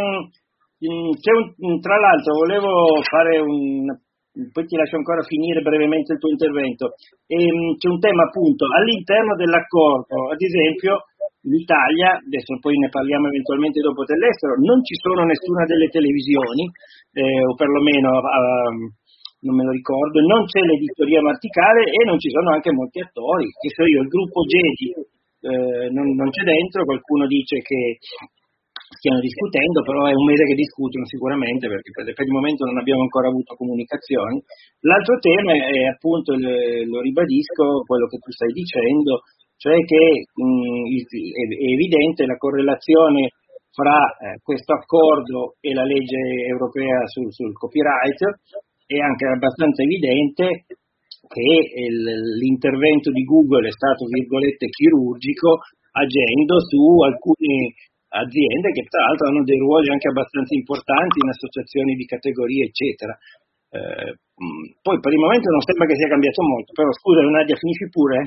mm, c'è un, tra l'altro volevo fare un, poi ti lascio ancora finire brevemente il tuo intervento, ehm, c'è un tema appunto all'interno dell'accordo, ad esempio l'Italia, adesso poi ne parliamo eventualmente dopo dell'estero, non ci sono nessuna delle televisioni, eh, o perlomeno uh, non me lo ricordo, non c'è l'editoria verticale e non ci sono anche molti attori, che so io, il gruppo Jedi eh, non, non c'è dentro, qualcuno dice che stiano discutendo, però è un mese che discutono sicuramente perché per, per il momento non abbiamo ancora avuto comunicazioni. L'altro tema è appunto, il, lo ribadisco, quello che tu stai dicendo, cioè che mh, è, è evidente la correlazione fra eh, questo accordo e la legge europea sul, sul copyright, è anche abbastanza evidente che il, l'intervento di Google è stato, virgolette, chirurgico, agendo su alcune aziende che tra l'altro hanno dei ruoli anche abbastanza importanti in associazioni di categorie, eccetera. Eh, poi per il momento non sembra che sia cambiato molto, però scusa Nadia, finisci pure?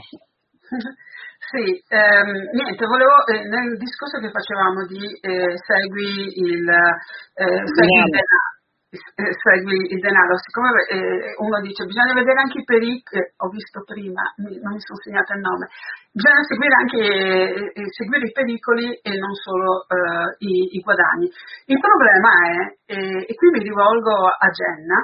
Sì, ehm, niente, volevo, eh, nel discorso che facevamo di eh, segui il, eh, segui il denaro, eh, segui il denaro, siccome eh, uno dice bisogna vedere anche i pericoli, eh, ho visto prima, mi, non mi sono segnata il nome, bisogna seguire anche eh, seguire i pericoli e non solo eh, i, i guadagni. Il problema è, eh, e qui mi rivolgo a Jenna,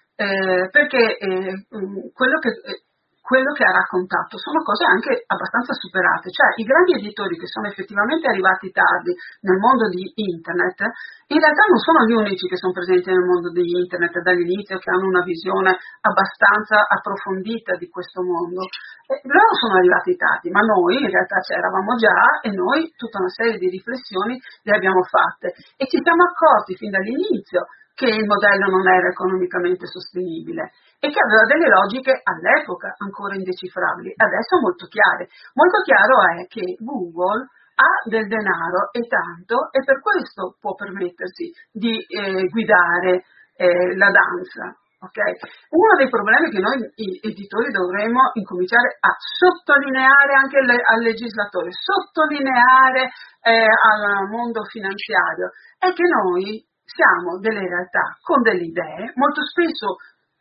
eh, perché eh, quello che... Eh, quello che ha raccontato sono cose anche abbastanza superate, cioè i grandi editori che sono effettivamente arrivati tardi nel mondo di internet, in realtà non sono gli unici che sono presenti nel mondo di internet dall'inizio, che hanno una visione abbastanza approfondita di questo mondo. E loro sono arrivati tardi, ma noi in realtà c'eravamo già e noi tutta una serie di riflessioni le abbiamo fatte e ci siamo accorti fin dall'inizio che il modello non era economicamente sostenibile e che aveva delle logiche all'epoca ancora indecifrabili, adesso molto chiare. Molto chiaro è che Google ha del denaro e tanto, e per questo può permettersi di eh, guidare eh, la danza. Okay? Uno dei problemi che noi editori dovremmo incominciare a sottolineare anche le, al legislatore, sottolineare eh, al mondo finanziario, è che noi siamo delle realtà con delle idee, molto spesso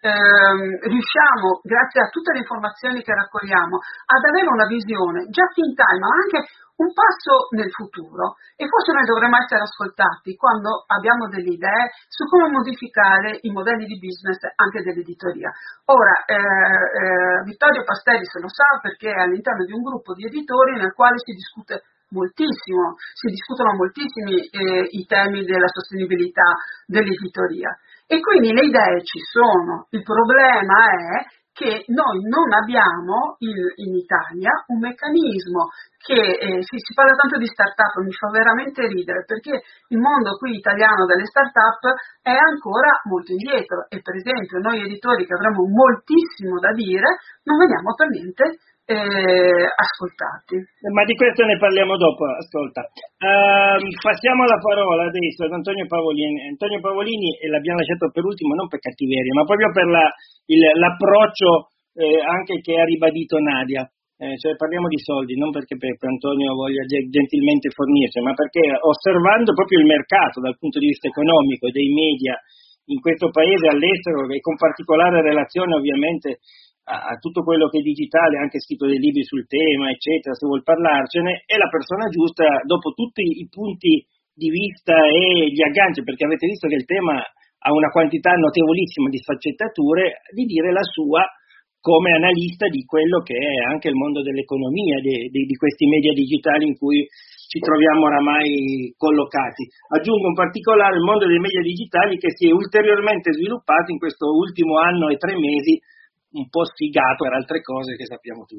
ehm, riusciamo, grazie a tutte le informazioni che raccogliamo, ad avere una visione just in time, ma anche un passo nel futuro, e forse noi dovremmo essere ascoltati quando abbiamo delle idee su come modificare i modelli di business anche dell'editoria. Ora, eh, eh, Vittorio Pastelli se lo sa perché è all'interno di un gruppo di editori nel quale si discute moltissimo, si discutono moltissimi eh, i temi della sostenibilità dell'editoria e quindi le idee ci sono, il problema è che noi non abbiamo in, in Italia un meccanismo che eh, si, si parla tanto di start-up, mi fa veramente ridere perché il mondo qui italiano delle start-up è ancora molto indietro e per esempio noi editori che avremo moltissimo da dire non veniamo per niente Eh, ascoltati. Ma di questo ne parliamo dopo, ascolta. Uh, passiamo la parola adesso ad Antonio Pavolini. Antonio Pavolini, e l'abbiamo lasciato per ultimo non per cattiveria, ma proprio per la, il, l'approccio eh, anche che ha ribadito Nadia. Eh, cioè parliamo di soldi, non perché per Antonio voglia gentilmente fornirci, ma perché osservando proprio il mercato dal punto di vista economico e dei media in questo paese all'estero e con particolare relazione ovviamente a tutto quello che è digitale, anche scritto dei libri sul tema, eccetera, se vuol parlarcene, è la persona giusta dopo tutti i punti di vista e gli agganci, perché avete visto che il tema ha una quantità notevolissima di sfaccettature, di dire la sua come analista di quello che è anche il mondo dell'economia, di, di, di questi media digitali in cui ci troviamo oramai collocati. Aggiungo in particolare il mondo dei media digitali che si è ulteriormente sviluppato in questo ultimo anno e tre mesi, un po' sfigato per altre cose che sappiamo tutti.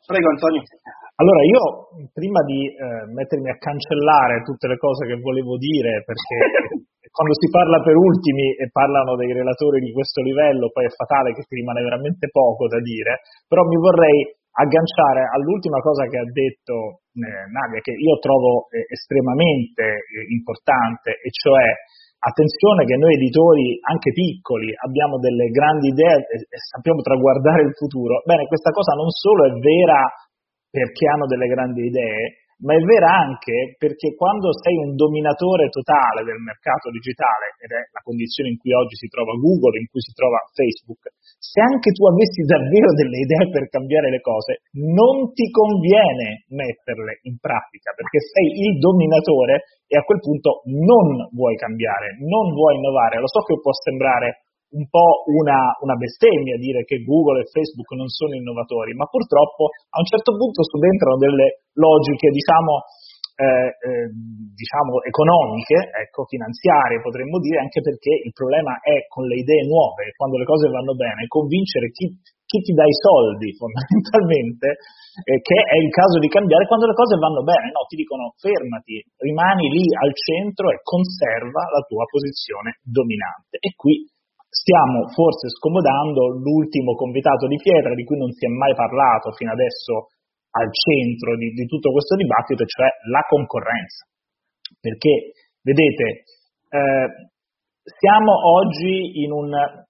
Prego Antonio. Allora io, prima di eh, mettermi a cancellare tutte le cose che volevo dire, perché quando si parla per ultimi e parlano dei relatori di questo livello, poi è fatale che ti rimane veramente poco da dire, però mi vorrei agganciare all'ultima cosa che ha detto eh, Nadia, che io trovo eh, estremamente eh, importante, e cioè attenzione che noi editori, anche piccoli, abbiamo delle grandi idee e, e sappiamo traguardare il futuro. Bene, questa cosa non solo è vera perché hanno delle grandi idee, ma è vera anche perché quando sei un dominatore totale del mercato digitale, ed è la condizione in cui oggi si trova Google, in cui si trova Facebook, se anche tu avessi davvero delle idee per cambiare le cose, non ti conviene metterle in pratica, perché sei il dominatore e a quel punto non vuoi cambiare, non vuoi innovare. Lo so che può sembrare un po' una, una bestemmia dire che Google e Facebook non sono innovatori, ma purtroppo a un certo punto subentrano delle logiche, diciamo, eh, eh, diciamo economiche, ecco, finanziarie potremmo dire, anche perché il problema è con le idee nuove, quando le cose vanno bene, convincere chi, chi ti dà i soldi fondamentalmente, eh, che è il caso di cambiare quando le cose vanno bene, no, ti dicono fermati, rimani lì al centro e conserva la tua posizione dominante. E qui stiamo forse scomodando l'ultimo convitato di pietra di cui non si è mai parlato fino adesso al centro di, di tutto questo dibattito, cioè la concorrenza. Perché, vedete, eh, siamo oggi in un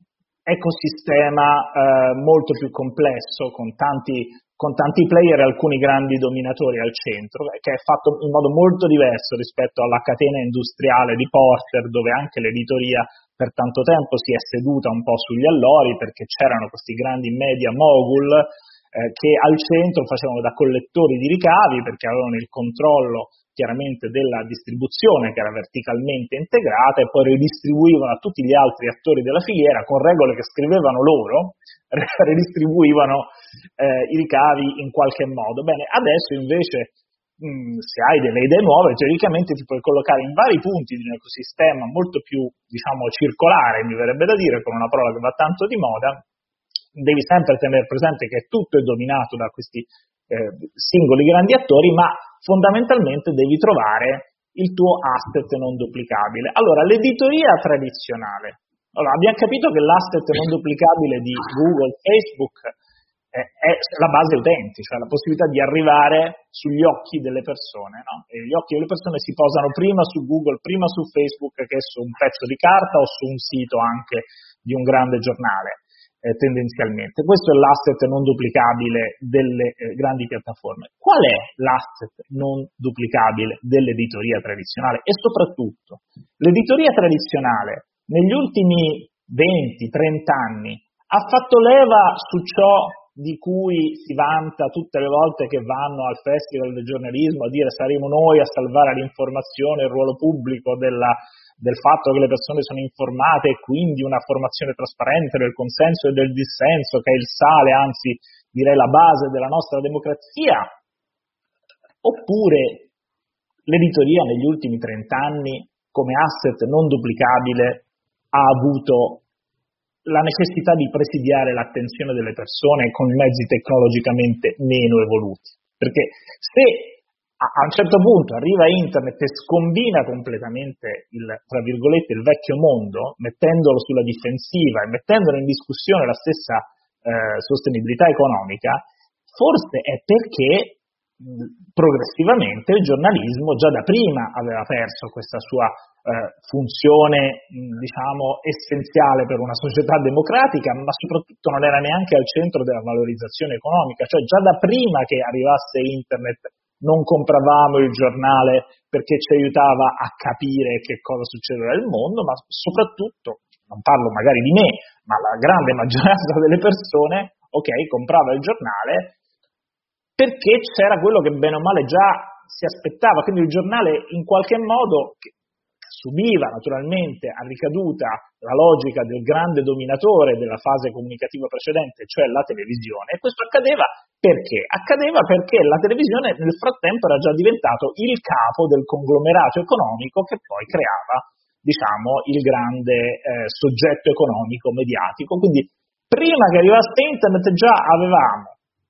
ecosistema eh, molto più complesso, con tanti, con tanti player e alcuni grandi dominatori al centro, che è fatto in modo molto diverso rispetto alla catena industriale di Porter, dove anche l'editoria per tanto tempo si è seduta un po' sugli allori, perché c'erano questi grandi media mogul eh, che al centro facevano da collettori di ricavi, perché avevano il controllo chiaramente della distribuzione che era verticalmente integrata, e poi ridistribuivano a tutti gli altri attori della filiera con regole che scrivevano loro, ridistribuivano eh, i ricavi in qualche modo. Bene, adesso invece se hai delle idee nuove, teoricamente ti puoi collocare in vari punti di un ecosistema molto più, diciamo, circolare, mi verrebbe da dire, con una parola che va tanto di moda. Devi sempre tenere presente che tutto è dominato da questi eh, singoli grandi attori, ma fondamentalmente devi trovare il tuo asset non duplicabile. Allora, l'editoria tradizionale. Allora, abbiamo capito che l'asset non duplicabile di Google, Facebook è la base utenti, cioè la possibilità di arrivare sugli occhi delle persone, no? E gli occhi delle persone si posano prima su Google, prima su Facebook che su un pezzo di carta o su un sito anche di un grande giornale, eh, tendenzialmente. Questo è l'asset non duplicabile delle eh, grandi piattaforme. Qual è l'asset non duplicabile dell'editoria tradizionale? E soprattutto, l'editoria tradizionale negli ultimi venti trenta anni ha fatto leva su ciò di cui si vanta tutte le volte che vanno al Festival del giornalismo a dire saremo noi a salvare l'informazione, il ruolo pubblico della, del fatto che le persone sono informate e quindi una formazione trasparente del consenso e del dissenso che è il sale, anzi direi la base della nostra democrazia. Oppure l'editoria negli ultimi trent'anni come asset non duplicabile ha avuto la necessità di presidiare l'attenzione delle persone con mezzi tecnologicamente meno evoluti. Perché se a un certo punto arriva internet e scombina completamente il, tra virgolette, il vecchio mondo, mettendolo sulla difensiva e mettendolo in discussione la stessa eh, sostenibilità economica, forse è perché progressivamente il giornalismo già da prima aveva perso questa sua eh, funzione diciamo essenziale per una società democratica, ma soprattutto non era neanche al centro della valorizzazione economica, cioè già da prima che arrivasse internet non compravamo il giornale perché ci aiutava a capire che cosa succedeva nel mondo, ma soprattutto, non parlo magari di me, ma la grande maggioranza delle persone, ok, comprava il giornale perché c'era quello che bene o male già si aspettava, quindi il giornale in qualche modo che subiva naturalmente a ricaduta la logica del grande dominatore della fase comunicativa precedente, cioè la televisione, e questo accadeva perché? Accadeva perché la televisione nel frattempo era già diventato il capo del conglomerato economico che poi creava, diciamo, il grande eh, soggetto economico mediatico, quindi prima che arrivasse internet già avevamo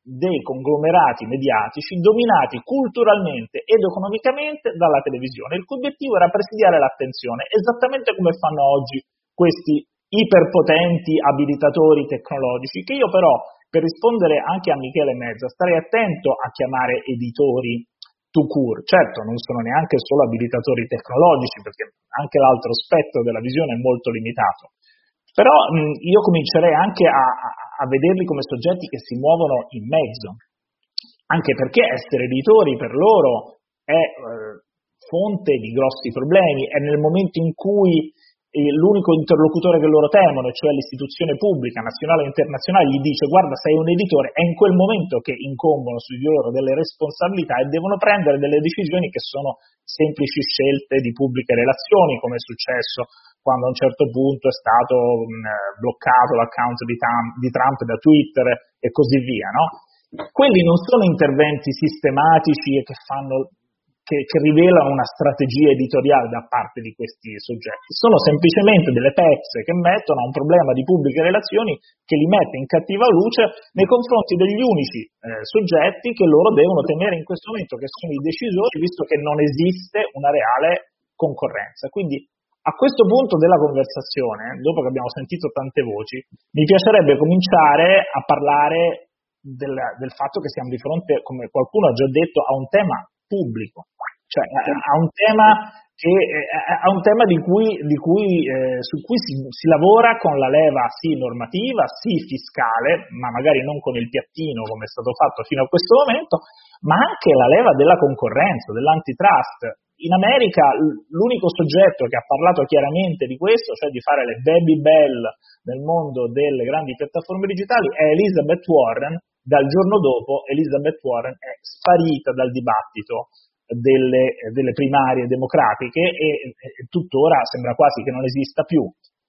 dei conglomerati mediatici dominati culturalmente ed economicamente dalla televisione, il cui obiettivo era presidiare l'attenzione, esattamente come fanno oggi questi iperpotenti abilitatori tecnologici, che io però, per rispondere anche a Michele Mezza, starei attento a chiamare editori tout court. Certo, non sono neanche solo abilitatori tecnologici, perché anche l'altro spettro della visione è molto limitato. Però mh, io comincerei anche a, a, a vederli come soggetti che si muovono in mezzo, anche perché essere editori per loro è eh, fonte di grossi problemi, è nel momento in cui eh, l'unico interlocutore che loro temono, cioè l'istituzione pubblica, nazionale e internazionale, gli dice guarda sei un editore, è in quel momento che incombono su di loro delle responsabilità e devono prendere delle decisioni che sono semplici scelte di pubbliche relazioni, come è successo quando a un certo punto è stato mh, bloccato l'account di Trump, di Trump da Twitter e così via, no? Quelli non sono interventi sistematici e che fanno, che, che rivelano una strategia editoriale da parte di questi soggetti, sono semplicemente delle pezze che mettono a un problema di pubbliche relazioni che li mette in cattiva luce nei confronti degli unici eh, soggetti che loro devono tenere in questo momento, che sono i decisori, visto che non esiste una reale concorrenza. Quindi a questo punto della conversazione, dopo che abbiamo sentito tante voci, mi piacerebbe cominciare a parlare del, del fatto che siamo di fronte, come qualcuno ha già detto, a un tema pubblico, cioè a un tema che a un tema di cui, di cui eh, su cui si, si lavora con la leva sì normativa, sì fiscale, ma magari non con il piattino come è stato fatto fino a questo momento, ma anche la leva della concorrenza, dell'antitrust. In America l'unico soggetto che ha parlato chiaramente di questo, cioè di fare le baby bell nel mondo delle grandi piattaforme digitali, è Elizabeth Warren. Dal giorno dopo Elizabeth Warren è sparita dal dibattito delle, delle primarie democratiche e, e tuttora sembra quasi che non esista più.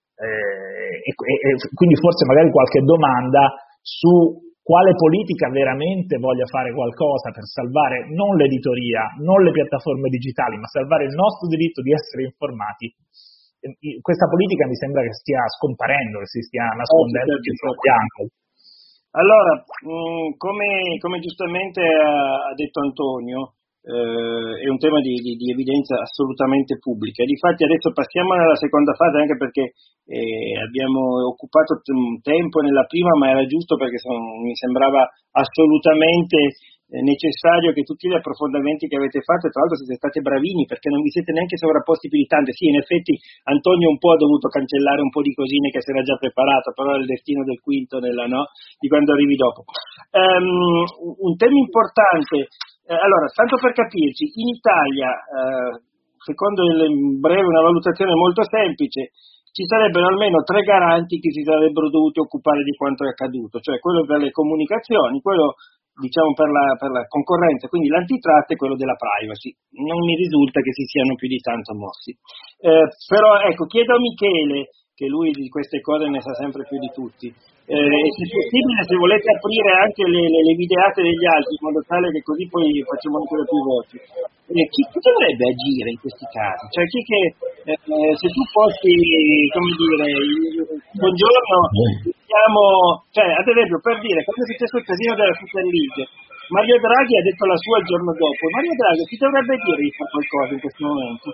Eh, e, e quindi forse magari qualche domanda su quale politica veramente voglia fare qualcosa per salvare non l'editoria, non le piattaforme digitali, ma salvare il nostro diritto di essere informati. Questa politica mi sembra che stia scomparendo, che si stia nascondendo dietro al bianco. Allora, mh, come, come giustamente ha, ha detto Antonio, eh, è un tema di, di, di evidenza assolutamente pubblica. Difatti adesso passiamo alla seconda fase, anche perché eh, abbiamo occupato t- tempo nella prima, ma era giusto perché son, mi sembrava assolutamente eh, necessario che tutti gli approfondimenti che avete fatto, e tra l'altro siete stati bravini perché non vi siete neanche sovrapposti più di tanto. Sì, in effetti Antonio un po' ha dovuto cancellare un po' di cosine che si era già preparato, però è il destino del quinto nella, no? Di quando arrivi dopo. Um, un tema importante, eh, allora, tanto per capirci, in Italia, eh, secondo il breve una valutazione molto semplice, ci sarebbero almeno tre garanti che si sarebbero dovuti occupare di quanto è accaduto, cioè quello per le comunicazioni, quello diciamo per la, per la concorrenza, quindi l'antitrust e quello della privacy. Non mi risulta che si siano più di tanto mossi. Eh, però ecco, chiedo a Michele, che lui di queste cose ne sa sempre più di tutti, eh, se è possibile, se volete aprire anche le, le, le videate degli altri, in modo tale che così poi facciamo ancora più voci. Eh, chi, chi dovrebbe agire in questi casi? Cioè chi che, eh, se tu fossi, come dire, buongiorno, diciamo, cioè ad esempio per dire, quando è successo il casino della Super League, Mario Draghi ha detto la sua il giorno dopo. Mario Draghi chi dovrebbe dire di fare qualcosa in questo momento?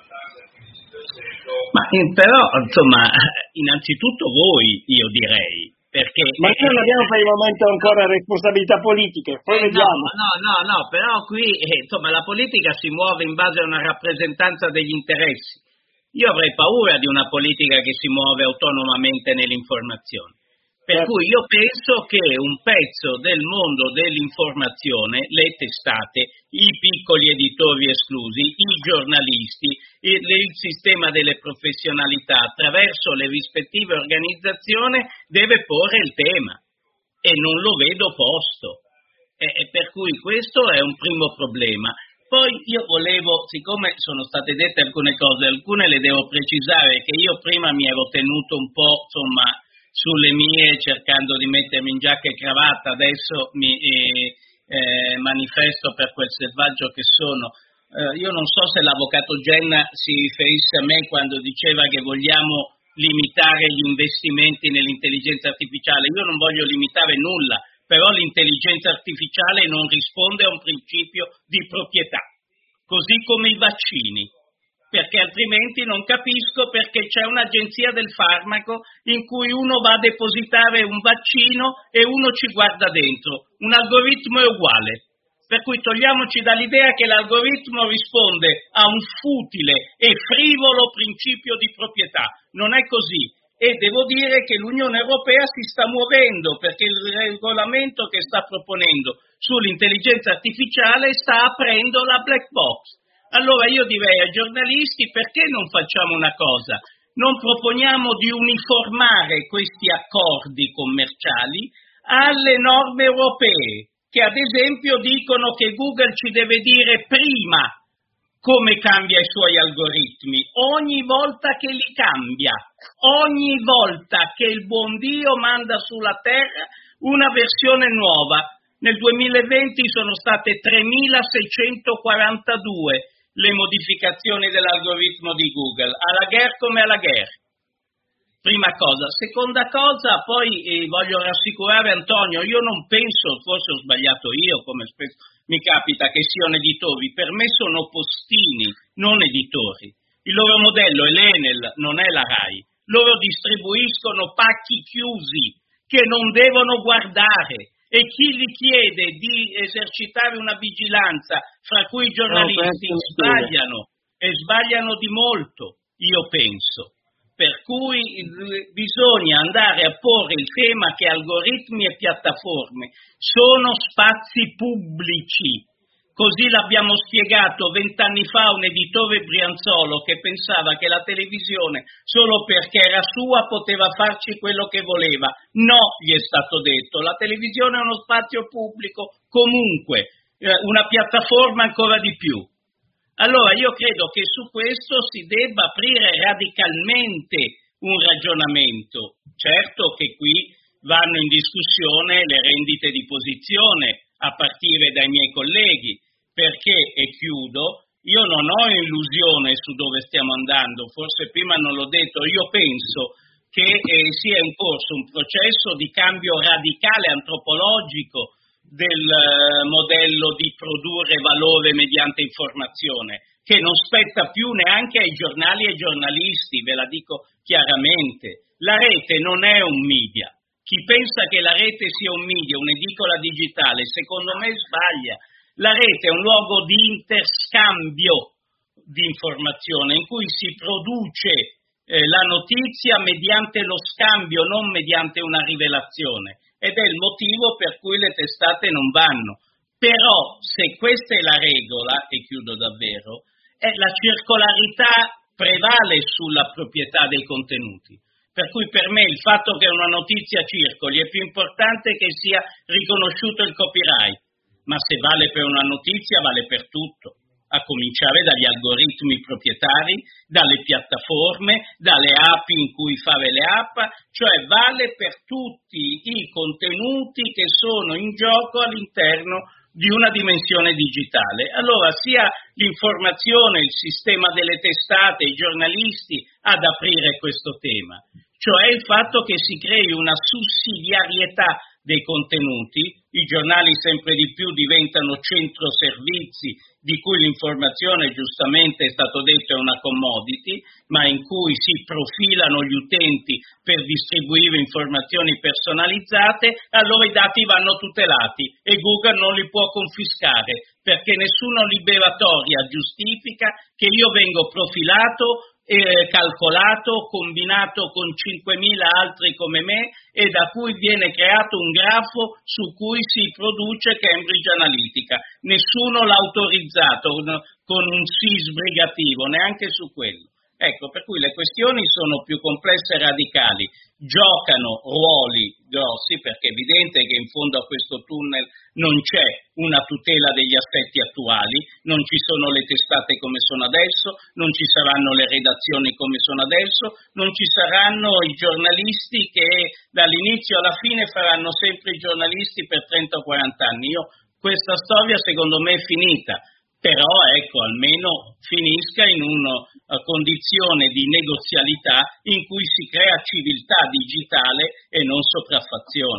Ma eh, però, insomma, innanzitutto voi, io direi, perché... Ma noi non abbiamo per il momento ancora responsabilità politiche, poi eh, vediamo. No, no, no, no, però qui, eh, insomma, la politica si muove in base a una rappresentanza degli interessi. Io avrei paura di una politica che si muove autonomamente nell'informazione. Per cui io penso che un pezzo del mondo dell'informazione, le testate, i piccoli editori esclusi, i giornalisti, il, il sistema delle professionalità attraverso le rispettive organizzazioni deve porre il tema e non lo vedo posto. E, e per cui questo è un primo problema. Poi io volevo, siccome sono state dette alcune cose, alcune le devo precisare, che io prima mi ero tenuto un po', insomma, sulle mie, cercando di mettermi in giacca e cravatta, adesso mi eh, eh, manifesto per quel selvaggio che sono. Eh, io non so se l'avvocato Genna si riferisse a me quando diceva che vogliamo limitare gli investimenti nell'intelligenza artificiale. Io non voglio limitare nulla, però l'intelligenza artificiale non risponde a un principio di proprietà, così come i vaccini, perché altrimenti non capisco perché c'è un'agenzia del farmaco in cui uno va a depositare un vaccino e uno ci guarda dentro. Un algoritmo è uguale, per cui togliamoci dall'idea che l'algoritmo risponde a un futile e frivolo principio di proprietà. Non è così. E devo dire che l'Unione Europea si sta muovendo, perché il regolamento che sta proponendo sull'intelligenza artificiale sta aprendo la black box. Allora io direi ai giornalisti, perché non facciamo una cosa? Non proponiamo di uniformare questi accordi commerciali alle norme europee, che ad esempio dicono che Google ci deve dire prima come cambia i suoi algoritmi, ogni volta che li cambia, ogni volta che il buon Dio manda sulla terra una versione nuova. Nel duemilaventi sono state tremilaseicentoquarantadue le modificazioni dell'algoritmo di Google, alla guerre come alla guerre. Prima cosa. Seconda cosa, poi eh, voglio rassicurare Antonio, io non penso, forse ho sbagliato io, come spesso mi capita, che siano editori, per me sono postini, non editori. Il loro modello è l'Enel, non è la RAI. Loro distribuiscono pacchi chiusi che non devono guardare. E chi gli chiede di esercitare una vigilanza, fra cui i giornalisti, no, sbagliano, e sbagliano di molto, io penso. Per cui bisogna andare a porre il tema che algoritmi e piattaforme sono spazi pubblici. Così l'abbiamo spiegato vent'anni fa a un editore brianzolo che pensava che la televisione, solo perché era sua, poteva farci quello che voleva. No, gli è stato detto, la televisione è uno spazio pubblico, comunque, eh, una piattaforma ancora di più. Allora io credo che su questo si debba aprire radicalmente un ragionamento. Certo che qui vanno in discussione le rendite di posizione, a partire dai miei colleghi, perché, e chiudo, io non ho illusione su dove stiamo andando, forse prima non l'ho detto, io penso che eh, sia in corso un processo di cambio radicale antropologico del eh, modello di produrre valore mediante informazione, che non spetta più neanche ai giornali e ai giornalisti, ve la dico chiaramente. La rete non è un media. Chi pensa che la rete sia un media, un'edicola digitale, secondo me sbaglia. La rete è un luogo di interscambio di informazione in cui si produce eh, la notizia mediante lo scambio, non mediante una rivelazione. Ed è il motivo per cui le testate non vanno. Però, se questa è la regola, e chiudo davvero, è la circolarità prevale sulla proprietà dei contenuti. Per cui per me il fatto che una notizia circoli è più importante che sia riconosciuto il copyright, ma se vale per una notizia vale per tutto, a cominciare dagli algoritmi proprietari, dalle piattaforme, dalle app in cui fare le app, cioè vale per tutti i contenuti che sono in gioco all'interno di una dimensione digitale. Allora sia l'informazione, il sistema delle testate, i giornalisti ad aprire questo tema, cioè il fatto che si crei una sussidiarietà dei contenuti, i giornali sempre di più diventano centro servizi di cui l'informazione, giustamente è stato detto, è una commodity, ma in cui si profilano gli utenti per distribuire informazioni personalizzate, allora i dati vanno tutelati e Google non li può confiscare, perché nessuna liberatoria giustifica che io vengo profilato, eh, calcolato, combinato con cinquemila altri come me e da cui viene creato un grafo su cui si produce Cambridge Analytica. Nessuno l'ha autorizzato con un sì sbrigativo, neanche su quello. Ecco, per cui le questioni sono più complesse e radicali, giocano ruoli grossi, perché è evidente che in fondo a questo tunnel non c'è una tutela degli assetti attuali, non ci sono le testate come sono adesso, non ci saranno le redazioni come sono adesso, non ci saranno i giornalisti che dall'inizio alla fine faranno sempre i giornalisti per trenta o quaranta anni. Io, questa storia secondo me è finita. Però ecco, almeno finisca in una uh, condizione di negozialità in cui si crea civiltà digitale e non sopraffazione.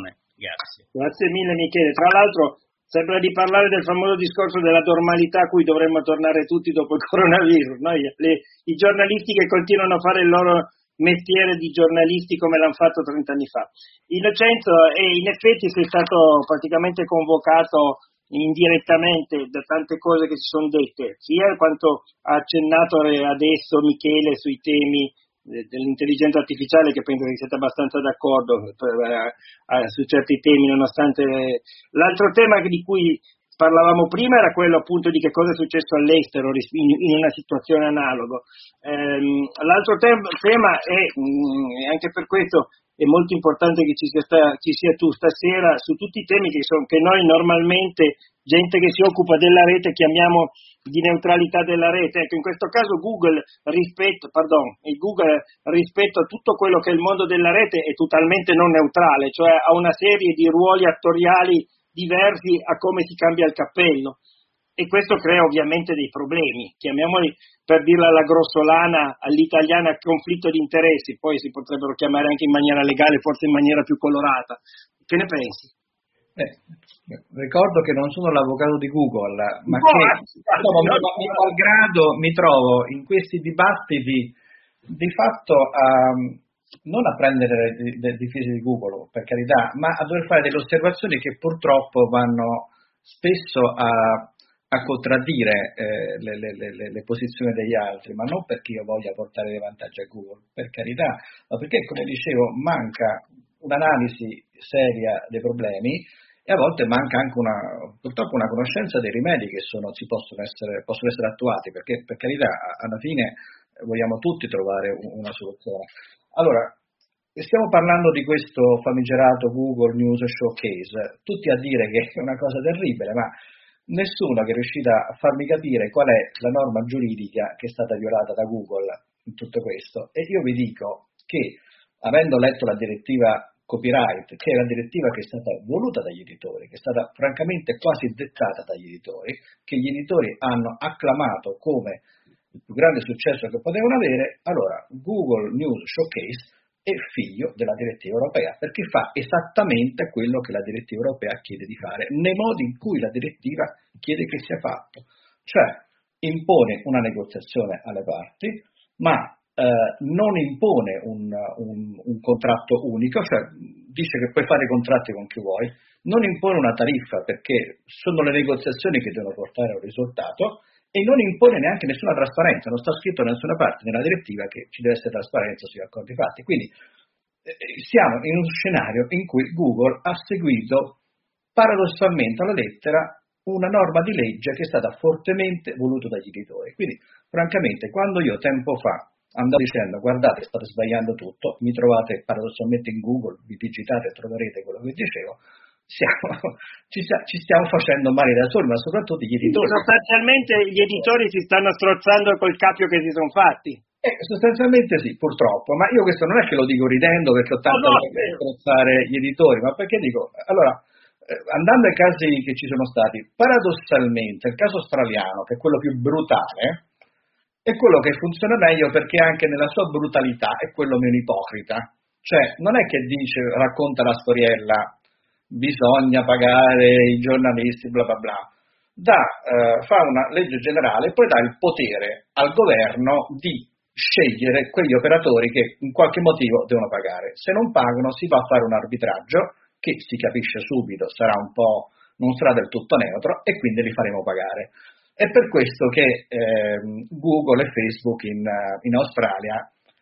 Grazie. Grazie mille Michele. Tra l'altro sembra di parlare del famoso discorso della normalità a cui dovremmo tornare tutti dopo il coronavirus. Noi, le, i giornalisti che continuano a fare il loro mestiere di giornalisti come l'hanno fatto trent'anni fa. Innocenzo, e in effetti sei stato praticamente convocato indirettamente da tante cose che si sono dette, sia quanto ha accennato adesso Michele sui temi dell'intelligenza artificiale, che penso che siete abbastanza d'accordo per, eh, su certi temi, nonostante l'altro tema di cui parlavamo prima era quello appunto di che cosa è successo all'estero in, in una situazione analoga. Ehm, l'altro tem- tema è, mh, anche per questo è molto importante che ci sia, sta, ci sia tu stasera su tutti i temi che, sono, che noi normalmente, gente che si occupa della rete, chiamiamo di neutralità della rete. Ecco, in questo caso Google rispetto, pardon, il Google rispetto a tutto quello che è il mondo della rete è totalmente non neutrale, cioè ha una serie di ruoli attoriali diversi a come si cambia il cappello, e questo crea ovviamente dei problemi, chiamiamoli, per dirla alla grossolana, all'italiana, conflitto di interessi, poi si potrebbero chiamare anche in maniera legale, forse in maniera più colorata. Che ne pensi? Eh, ricordo che non sono l'avvocato di Google, ma no, che no, no, no, mi, malgrado mi trovo in questi dibattiti di fatto a, non a prendere le, le difese di Google, per carità, ma a dover fare delle osservazioni che purtroppo vanno spesso a, a contraddire eh, le, le, le, le posizioni degli altri, ma non perché io voglia portare dei vantaggi a Google, per carità, ma perché, come dicevo, manca un'analisi seria dei problemi e a volte manca anche una, purtroppo una conoscenza dei rimedi che sono, si possono essere, possono essere attuati, perché per carità alla fine vogliamo tutti trovare una soluzione. Allora, stiamo parlando di questo famigerato Google News Showcase, tutti a dire che è una cosa terribile, ma nessuno che è riuscito a farmi capire qual è la norma giuridica che è stata violata da Google in tutto questo. E io vi dico che, avendo letto la direttiva copyright, che è la direttiva che è stata voluta dagli editori, che è stata francamente quasi dettata dagli editori, che gli editori hanno acclamato come il più grande successo che potevano avere, allora Google News Showcase è figlio della direttiva europea, perché fa esattamente quello che la direttiva europea chiede di fare, nei modi in cui la direttiva chiede che sia fatto, cioè impone una negoziazione alle parti, ma Eh, non impone un, un, un contratto unico, cioè dice che puoi fare i contratti con chi vuoi, non impone una tariffa perché sono le negoziazioni che devono portare a un risultato, e non impone neanche nessuna trasparenza, non sta scritto da nessuna parte nella direttiva che ci deve essere trasparenza sugli accordi fatti. Quindi eh, siamo in un scenario in cui Google ha seguito paradossalmente alla lettera una norma di legge che è stata fortemente voluta dagli editori. Quindi francamente, quando io tempo fa andavo dicendo guardate, state sbagliando tutto, mi trovate paradossalmente in Google, vi digitate e troverete quello che dicevo, siamo, ci, ci stiamo facendo male da soli, ma soprattutto gli editori. Sostanzialmente gli editori si stanno strozzando col cappio che si sono fatti. Eh, sostanzialmente sì, purtroppo, ma io questo non è che lo dico ridendo perché ho tanto no, no, da strozzare gli editori, ma perché dico, allora, eh, andando ai casi che ci sono stati, paradossalmente il caso australiano, che è quello più brutale, è quello che funziona meglio perché anche nella sua brutalità è quello meno ipocrita. Cioè, non è che dice, racconta la storiella, bisogna pagare i giornalisti, bla bla bla. Dà, eh, fa una legge generale e poi dà il potere al governo di scegliere quegli operatori che in qualche motivo devono pagare. Se non pagano si va a fare un arbitraggio che si capisce subito, sarà un po', non sarà del tutto neutro, e quindi li faremo pagare. È per questo che eh, Google e Facebook in, in Australia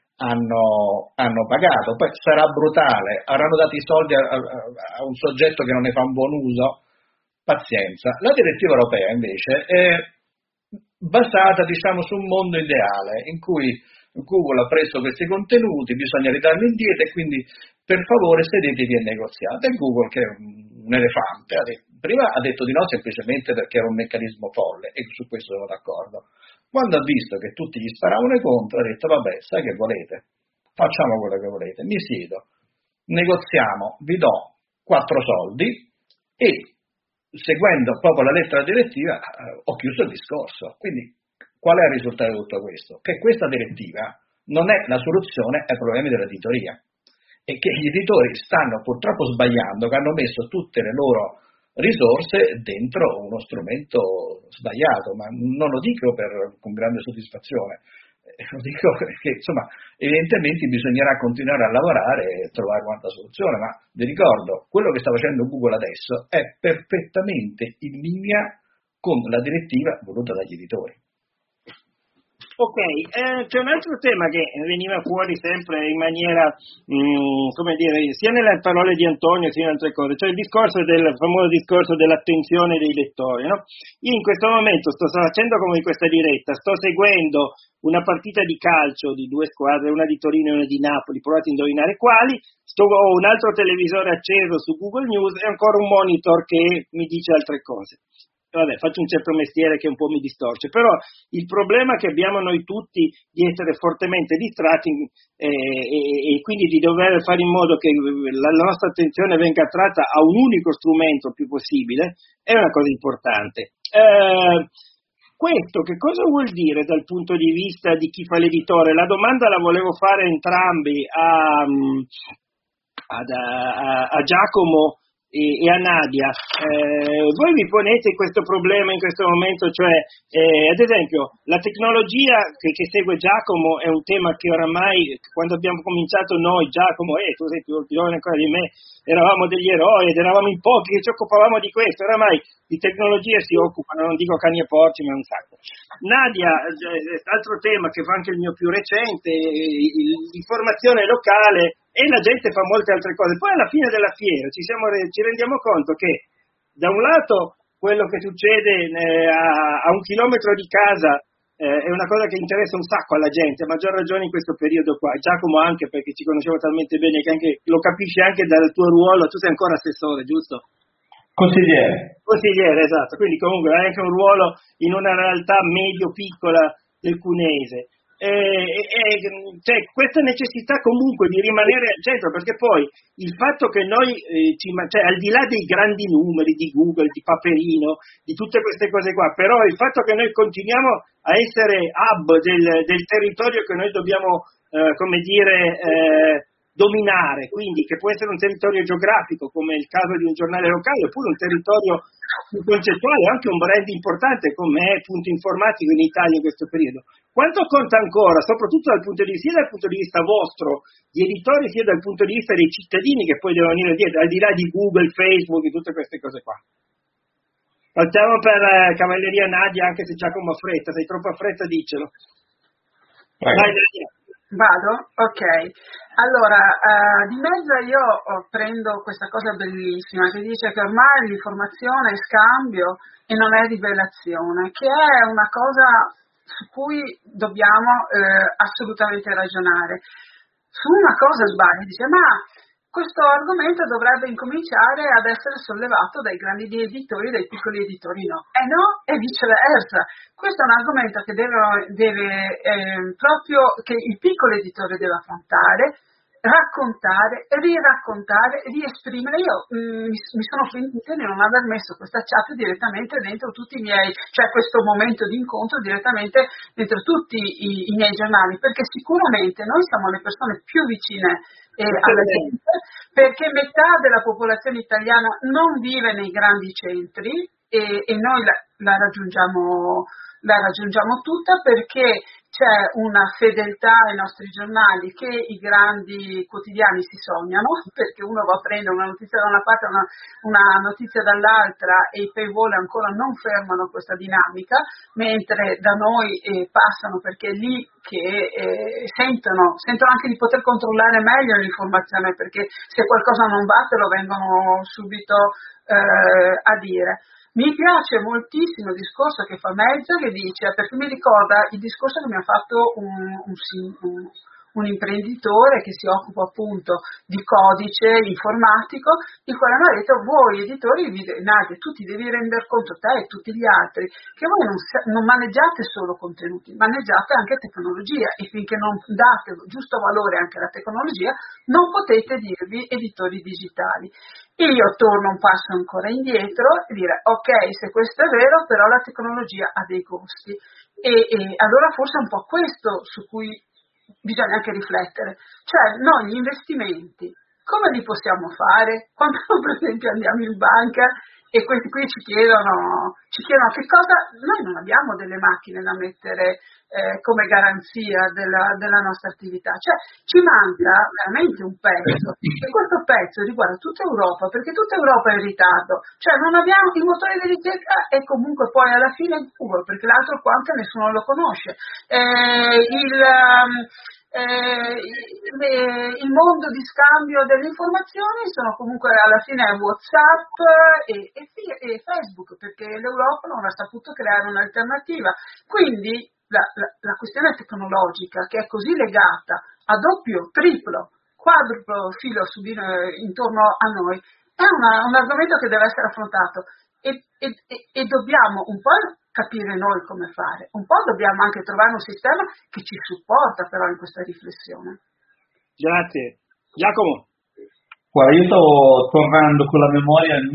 hanno, hanno pagato. Poi sarà brutale, avranno dato i soldi a, a, a un soggetto che non ne fa un buon uso, pazienza. La direttiva europea invece è basata, diciamo, su un mondo ideale in cui Google ha preso questi contenuti, bisogna ridarli indietro e quindi per favore sedetevi e negoziate. E Google, che è un elefante, ha detto, prima ha detto di no semplicemente perché era un meccanismo folle, e su questo sono d'accordo. Quando ha visto che tutti gli sparavano contro, ha detto vabbè, sai che volete, facciamo quello che volete, mi siedo, negoziamo, vi do quattro soldi e seguendo proprio la lettera direttiva eh, ho chiuso il discorso. Quindi qual è il risultato di tutto questo? Che questa direttiva non è la soluzione ai problemi dell'editoria. e che gli editori stanno purtroppo sbagliando, che hanno messo tutte le loro risorse dentro uno strumento sbagliato, ma non lo dico per, con grande soddisfazione, eh, lo dico perché insomma evidentemente bisognerà continuare a lavorare e trovare un'altra soluzione, ma vi ricordo, quello che sta facendo Google adesso è perfettamente in linea con la direttiva voluta dagli editori. Ok, eh, c'è un altro tema che veniva fuori sempre in maniera, mh, come dire, sia nelle parole di Antonio sia in altre cose, cioè il discorso del il famoso discorso dell'attenzione dei lettori, no? Io in questo momento sto facendo come in questa diretta, sto seguendo una partita di calcio di due squadre, una di Torino e una di Napoli, provate a indovinare quali, sto, ho un altro televisore acceso su Google News e ancora un monitor che mi dice altre cose. Vabbè, faccio un certo mestiere che un po' mi distorce, però il problema che abbiamo noi tutti di essere fortemente distratti eh, e, e quindi di dover fare in modo che la nostra attenzione venga attratta a un unico strumento il più possibile è una cosa importante. Eh, questo che cosa vuol dire dal punto di vista di chi fa l'editore? La domanda la volevo fare entrambi a, a, a, a Giacomo e a Nadia. Eh, voi vi ponete questo problema in questo momento, cioè eh, ad esempio la tecnologia che, che segue Giacomo è un tema che oramai quando abbiamo cominciato noi, Giacomo e eh, tu sei più giovane ancora di me, eravamo degli eroi ed eravamo in pochi che ci occupavamo di questo, oramai di tecnologia si occupano, non dico cani e porci ma un sacco. Nadia, eh, altro tema che fa anche il mio più recente, eh, l'informazione locale, e la gente fa molte altre cose. Poi alla fine della fiera ci, siamo, ci rendiamo conto che da un lato quello che succede eh, a, a un chilometro di casa eh, è una cosa che interessa un sacco alla gente, a maggior ragione in questo periodo qua. Giacomo anche, perché ci conosciamo talmente bene che anche, lo capisci anche dal tuo ruolo, tu sei ancora assessore, giusto? Consigliere. Consigliere, esatto, quindi comunque hai anche un ruolo in una realtà medio-piccola del Cuneese. Eh, eh, cioè, questa necessità comunque di rimanere al centro, perché poi il fatto che noi eh, ci, cioè, al di là dei grandi numeri di Google, di Paperino, di tutte queste cose qua, però il fatto che noi continuiamo a essere hub del, del territorio che noi dobbiamo eh, come dire eh, dominare, quindi che può essere un territorio geografico come il caso di un giornale locale, oppure un territorio concettuale, anche un brand importante come è Punto Informatico in Italia in questo periodo. Quanto conta ancora, soprattutto dal punto di vista, sia dal punto di vista vostro, di editori, sia dal punto di vista dei cittadini che poi devono venire dietro, al di là di Google, Facebook e tutte queste cose qua. Partiamo per eh, Cavalleria Nadia, anche se Giacomo ha fretta, sei troppo a fretta, diccelo. Vai, Nadia. Vado? Ok. Allora, uh, di mezzo io oh, prendo questa cosa bellissima che dice che ormai l'informazione è scambio e non è rivelazione, che è una cosa su cui dobbiamo eh, assolutamente ragionare. Su una cosa sbaglia, dice ma questo argomento dovrebbe incominciare ad essere sollevato dai grandi editori e dai piccoli editori, no. E no, e viceversa. Questo è un argomento che deve, deve eh, proprio, che il piccolo editore deve affrontare, raccontare, riraccontare, riesprimere. Io mh, mi sono pentita di non aver messo questa chat direttamente dentro tutti i miei, cioè questo momento di incontro direttamente dentro tutti i, i miei giornali, perché sicuramente noi siamo le persone più vicine eh, alla gente, perché metà della popolazione italiana non vive nei grandi centri e, e noi la, la raggiungiamo la raggiungiamo tutta perché c'è una fedeltà ai nostri giornali che i grandi quotidiani si sognano, perché uno va a prendere una notizia da una parte e una, una notizia dall'altra e i paywall ancora non fermano questa dinamica, mentre da noi eh, passano perché è lì che eh, sentono, sentono anche di poter controllare meglio l'informazione, perché se qualcosa non va te lo vengono subito eh, a dire. Mi piace moltissimo il discorso che fa Mezza, che dice, perché mi ricorda il discorso che mi ha fatto un, un, un, un imprenditore che si occupa appunto di codice informatico, il quale mi ha detto, voi editori, Nadia, tu ti devi rendere conto, te e tutti gli altri, che voi non, non maneggiate solo contenuti, maneggiate anche tecnologia, e finché non date giusto valore anche alla tecnologia, non potete dirvi editori digitali. E io torno un passo ancora indietro e dire, ok, se questo è vero, però la tecnologia ha dei costi. E, e allora forse è un po' questo su cui bisogna anche riflettere, cioè noi gli investimenti come li possiamo fare? Quando per esempio andiamo in banca e questi qui ci chiedono, ci chiedono che cosa, noi non abbiamo delle macchine da mettere eh, come garanzia della, della nostra attività, cioè ci manca veramente un pezzo e questo pezzo riguarda tutta Europa, perché tutta Europa è in ritardo, cioè non abbiamo il motore di ricerca e comunque poi alla fine Google, perché l'altro quanto nessuno lo conosce, eh, il... Um, Eh, il mondo di scambio delle informazioni sono comunque alla fine WhatsApp e, e, e Facebook, perché l'Europa non ha saputo creare un'alternativa. Quindi la, la, la questione tecnologica, che è così legata a doppio, triplo, quadruplo filo su di, intorno a noi, è una, un argomento che deve essere affrontato e, e, e dobbiamo un po' capire noi come fare, un po' dobbiamo anche trovare un sistema che ci supporta però in questa riflessione. Grazie. Giacomo. Guarda, io sto tornando con la memoria al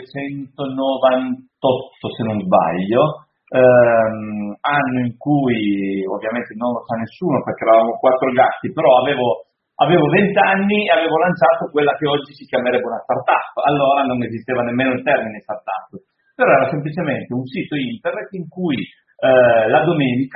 millenovecentonovantotto, se non sbaglio, ehm, anno in cui ovviamente non lo sa nessuno perché eravamo quattro gatti, però avevo avevo vent'anni e avevo lanciato quella che oggi si chiamerebbe una startup. Allora non esisteva nemmeno il termine startup, però era semplicemente un sito internet in cui eh, la domenica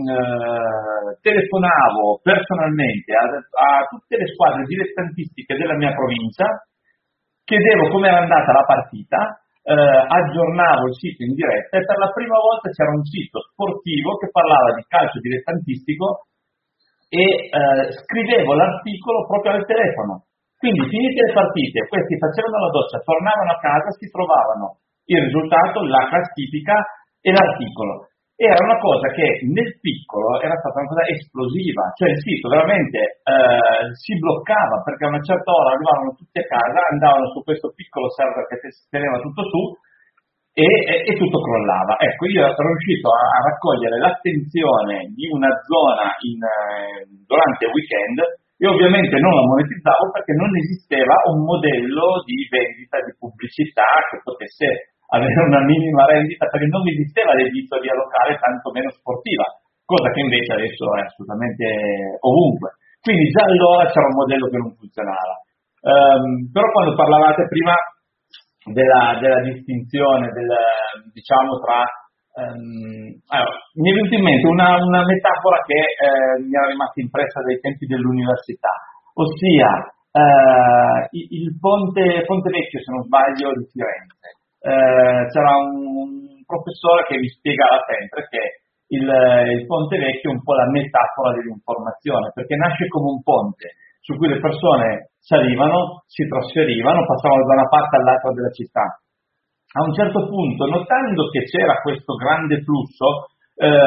eh, telefonavo personalmente a, a tutte le squadre dilettantistiche della mia provincia, chiedevo come era andata la partita, eh, aggiornavo il sito in diretta e per la prima volta c'era un sito sportivo che parlava di calcio dilettantistico e eh, scrivevo l'articolo proprio al telefono. Quindi finite le partite, questi facevano la doccia, tornavano a casa, si trovavano il risultato, la classifica e l'articolo. Era una cosa che nel piccolo era stata una cosa esplosiva, cioè il sito veramente eh, si bloccava perché a una certa ora arrivavano tutti a casa, andavano su questo piccolo server che teneva tutto su e, e, e tutto crollava. Ecco, io ero riuscito a, a raccogliere l'attenzione di una zona in, eh, durante il weekend e ovviamente non la monetizzavo perché non esisteva un modello di vendita, di pubblicità che potesse avere una minima rendita, perché non esisteva l'editoria locale, tanto meno sportiva, cosa che invece adesso è assolutamente ovunque. Quindi già allora c'era un modello che non funzionava. Um, però quando parlavate prima della, della distinzione, del, diciamo, tra... Um, allora, mi è venuta in mente una, una metafora che eh, mi era rimasta impressa dai tempi dell'università, ossia uh, il, il ponte, ponte Vecchio, se non sbaglio, di Firenze. Uh, c'era un professore che mi spiegava sempre che il, il ponte vecchio è un po' la metafora dell'informazione, perché nasce come un ponte su cui le persone salivano, si trasferivano, passavano da una parte all'altra della città. A un certo punto, notando che c'era questo grande flusso,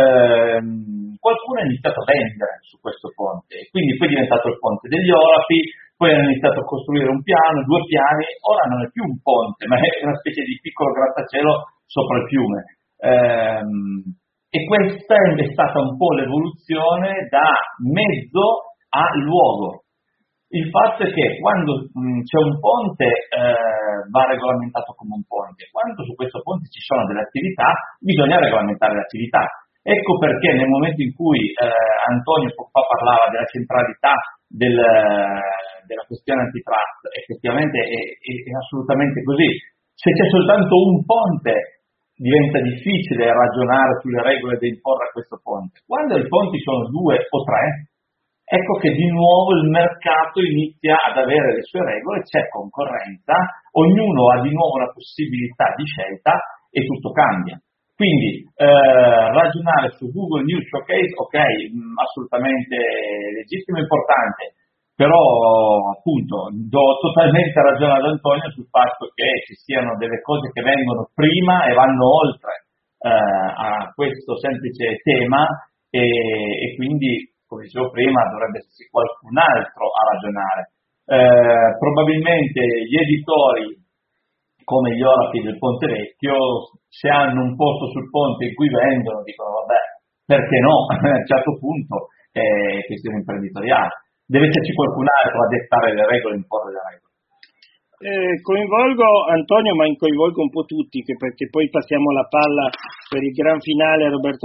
ehm, qualcuno ha iniziato a vendere su questo ponte, quindi poi è diventato il ponte degli Orafi. Poi hanno iniziato a costruire un piano, due piani, ora non è più un ponte, ma è una specie di piccolo grattacielo sopra il fiume. Ehm, e questa è stata un po' l'evoluzione da mezzo a luogo. Il fatto è che quando mh, c'è un ponte eh, va regolamentato come un ponte, quando su questo ponte ci sono delle attività bisogna regolamentare le attività. Ecco perché nel momento in cui eh, Antonio poco fa parlava della centralità del, della questione antitrust, effettivamente è, è, è assolutamente così. Se c'è soltanto un ponte diventa difficile ragionare sulle regole da imporre a questo ponte. Quando i ponti sono due o tre, ecco che di nuovo il mercato inizia ad avere le sue regole, c'è concorrenza, ognuno ha di nuovo la possibilità di scelta e tutto cambia. Quindi eh, ragionare su Google News Showcase, ok, mh, assolutamente legittimo e importante, però appunto do totalmente ragione ad Antonio sul fatto che ci siano delle cose che vengono prima e vanno oltre eh, a questo semplice tema e, e quindi, come dicevo prima, dovrebbe esserci qualcun altro a ragionare. Eh, probabilmente gli editori come gli Orafi del Ponte Vecchio, se hanno un posto sul ponte in cui vendono, dicono vabbè, perché no? A un certo punto è questione imprenditoriale. Deve esserci qualcun altro a dettare le regole e imporre le regole. Eh, coinvolgo Antonio, ma coinvolgo un po' tutti, che perché poi passiamo la palla per il gran finale a Roberto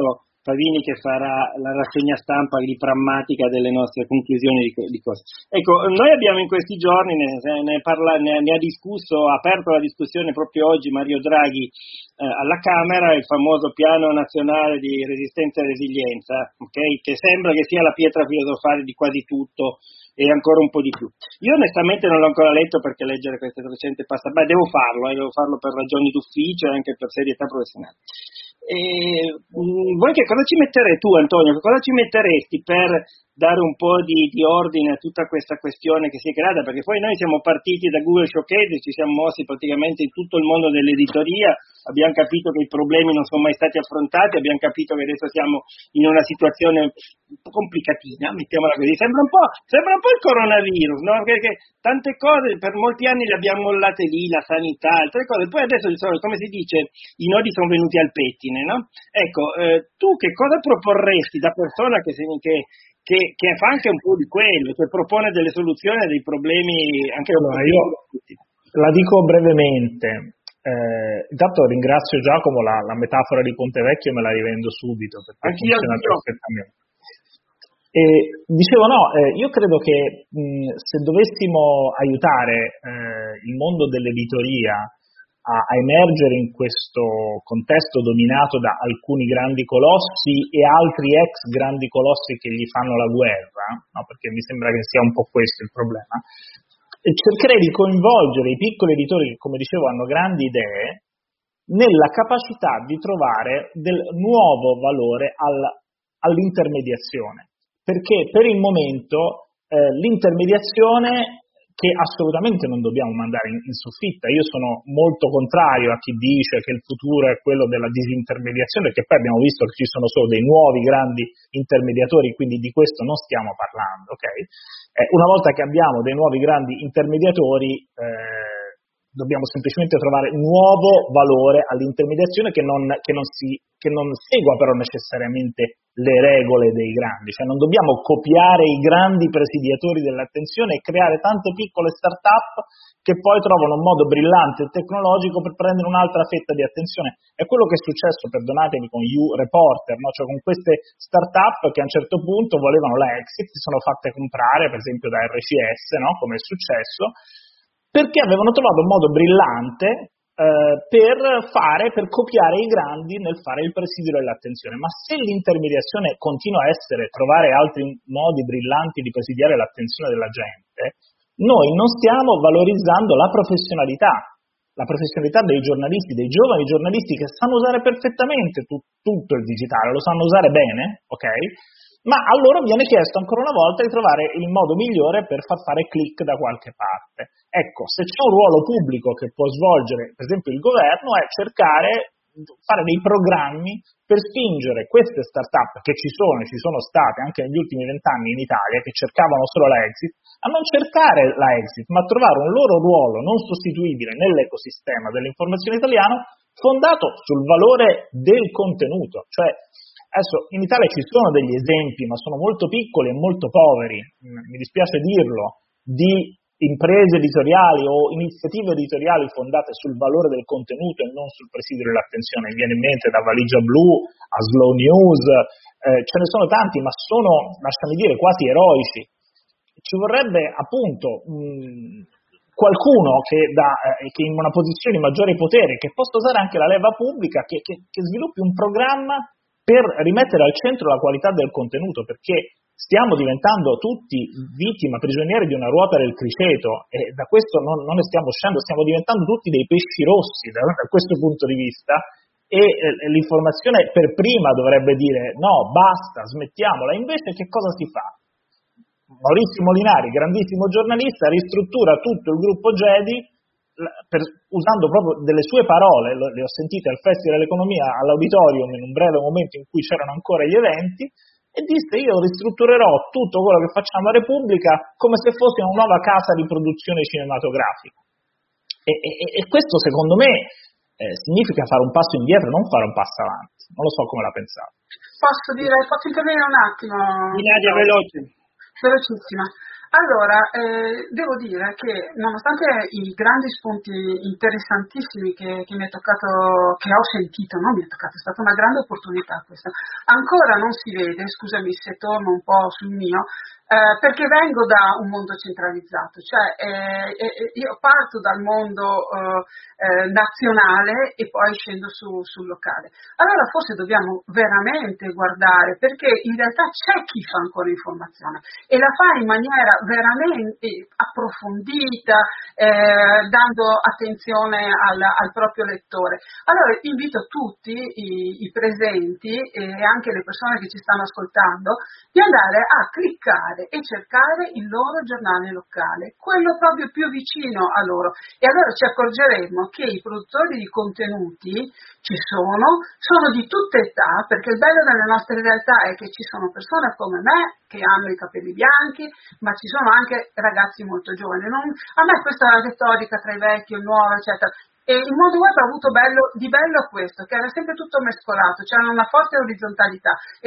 Pavini che farà la rassegna stampa di prammatica delle nostre conclusioni di, di cose. Ecco, noi abbiamo in questi giorni, ne, ne, parla, ne, ne ha discusso, ha aperto la discussione proprio oggi Mario Draghi eh, alla Camera, il famoso piano nazionale di resistenza e resilienza, okay? Che sembra che sia la pietra filosofale di quasi tutto e ancora un po' di più. Io onestamente non l'ho ancora letto perché leggere queste trecento passa, beh devo farlo, eh, devo farlo per ragioni d'ufficio e anche per serietà professionale. E, mh, voi che cosa ci metterete tu, Antonio? Che cosa ci metteresti per dare un po' di, di ordine a tutta questa questione che si è creata? Perché poi noi siamo partiti da Google Showcase, ci siamo mossi praticamente in tutto il mondo dell'editoria, abbiamo capito che i problemi non sono mai stati affrontati, abbiamo capito che adesso siamo in una situazione un po' complicatina, mettiamola così. Sembra un po', sembra un po' il coronavirus, no? Perché tante cose per molti anni le abbiamo mollate lì, la sanità, altre cose, poi adesso come si dice i nodi sono venuti al pettine, no? Ecco, eh, tu che cosa proporresti da persona che, che, che, che fa anche un po' di quello, che propone delle soluzioni a dei problemi anche allora, io la dico brevemente. Eh, intanto ringrazio Giacomo, la, la metafora di Ponte Vecchio me la rivendo subito perché anch'io, funziona anch'io. perfettamente. E dicevo no, eh, io credo che mh, se dovessimo aiutare eh, il mondo dell'editoria a, a emergere in questo contesto dominato da alcuni grandi colossi e altri ex grandi colossi che gli fanno la guerra, no, perché mi sembra che sia un po' questo il problema, cercherei di coinvolgere i piccoli editori che, come dicevo, hanno grandi idee nella capacità di trovare del nuovo valore al, all'intermediazione. Perché per il momento eh, l'intermediazione, che assolutamente non dobbiamo mandare in, in soffitta, io sono molto contrario a chi dice che il futuro è quello della disintermediazione, perché poi abbiamo visto che ci sono solo dei nuovi grandi intermediatori, quindi di questo non stiamo parlando, ok? Eh, una volta che abbiamo dei nuovi grandi intermediatori, eh, dobbiamo semplicemente trovare nuovo valore all'intermediazione che non, che non si, che non segua però necessariamente le regole dei grandi, cioè non dobbiamo copiare i grandi presidiatori dell'attenzione e creare tante piccole start-up che poi trovano un modo brillante e tecnologico per prendere un'altra fetta di attenzione. È quello che è successo, perdonatemi, con U-Reporter, no? Cioè con queste start-up che a un certo punto volevano la exit, si sono fatte comprare per esempio da R C S, no? Come è successo, perché avevano trovato un modo brillante eh, per fare, per copiare i grandi nel fare il presidio dell'attenzione. Ma se l'intermediazione continua a essere trovare altri modi brillanti di presidiare l'attenzione della gente, noi non stiamo valorizzando la professionalità, la professionalità dei giornalisti, dei giovani giornalisti che sanno usare perfettamente tu, tutto il digitale, lo sanno usare bene, ok? Ma a loro viene chiesto ancora una volta di trovare il modo migliore per far fare click da qualche parte. Ecco, se c'è un ruolo pubblico che può svolgere, per esempio il governo, è cercare di fare dei programmi per spingere queste start-up che ci sono e ci sono state anche negli ultimi vent'anni in Italia, che cercavano solo la exit, a non cercare la exit, ma a trovare un loro ruolo non sostituibile nell'ecosistema dell'informazione italiano fondato sul valore del contenuto. Cioè, adesso in Italia ci sono degli esempi, ma sono molto piccoli e molto poveri, mi dispiace dirlo, di imprese editoriali o iniziative editoriali fondate sul valore del contenuto e non sul presidio dell'attenzione. Mi viene in mente da Valigia Blu a Slow News, eh, ce ne sono tanti, ma sono, lasciami dire, quasi eroici. Ci vorrebbe appunto mh, qualcuno che, da, eh, che in una posizione di maggiore potere, che possa usare anche la leva pubblica, che, che, che sviluppi un programma per rimettere al centro la qualità del contenuto, perché stiamo diventando tutti vittime, prigionieri di una ruota del criceto e da questo non, non ne stiamo uscendo, stiamo diventando tutti dei pesci rossi da, da questo punto di vista e eh, l'informazione per prima dovrebbe dire no, basta, smettiamola, invece che cosa si fa? Maurizio Molinari, grandissimo giornalista, ristruttura tutto il gruppo Gedi per, usando proprio delle sue parole, le ho sentite al Festival dell'Economia all'Auditorium in un breve momento in cui c'erano ancora gli eventi, e disse io ristrutturerò tutto quello che facciamo a Repubblica come se fosse una nuova casa di produzione cinematografica. E, e, e questo secondo me eh, significa fare un passo indietro, non fare un passo avanti. Non lo so come la pensate. Posso dire, posso intervenire un attimo? Nadia, veloce. Velocissima. Allora, eh, devo dire che nonostante i grandi spunti interessantissimi che, che mi è toccato, che ho sentito, non mi è toccato, è stata una grande opportunità questa, ancora non si vede, scusami se torno un po' sul mio, eh, perché vengo da un mondo centralizzato, cioè eh, eh, io parto dal mondo eh, eh, nazionale e poi scendo su, sul locale. Allora forse dobbiamo veramente guardare, perché in realtà c'è chi fa ancora informazione e la fa in maniera veramente approfondita, eh, dando attenzione al, al proprio lettore. Allora invito tutti i, i presenti e anche le persone che ci stanno ascoltando di andare a cliccare e cercare il loro giornale locale, quello proprio più vicino a loro, e allora ci accorgeremo che i produttori di contenuti ci sono, sono di tutte età, perché il bello delle nostre realtà è che ci sono persone come me che hanno i capelli bianchi, ma ci sono anche ragazzi molto giovani. Non, a me questa retorica tra i vecchi e il nuovo, eccetera. E il mondo web ha avuto bello, di bello questo, che era sempre tutto mescolato, c'era una forte orizzontalità e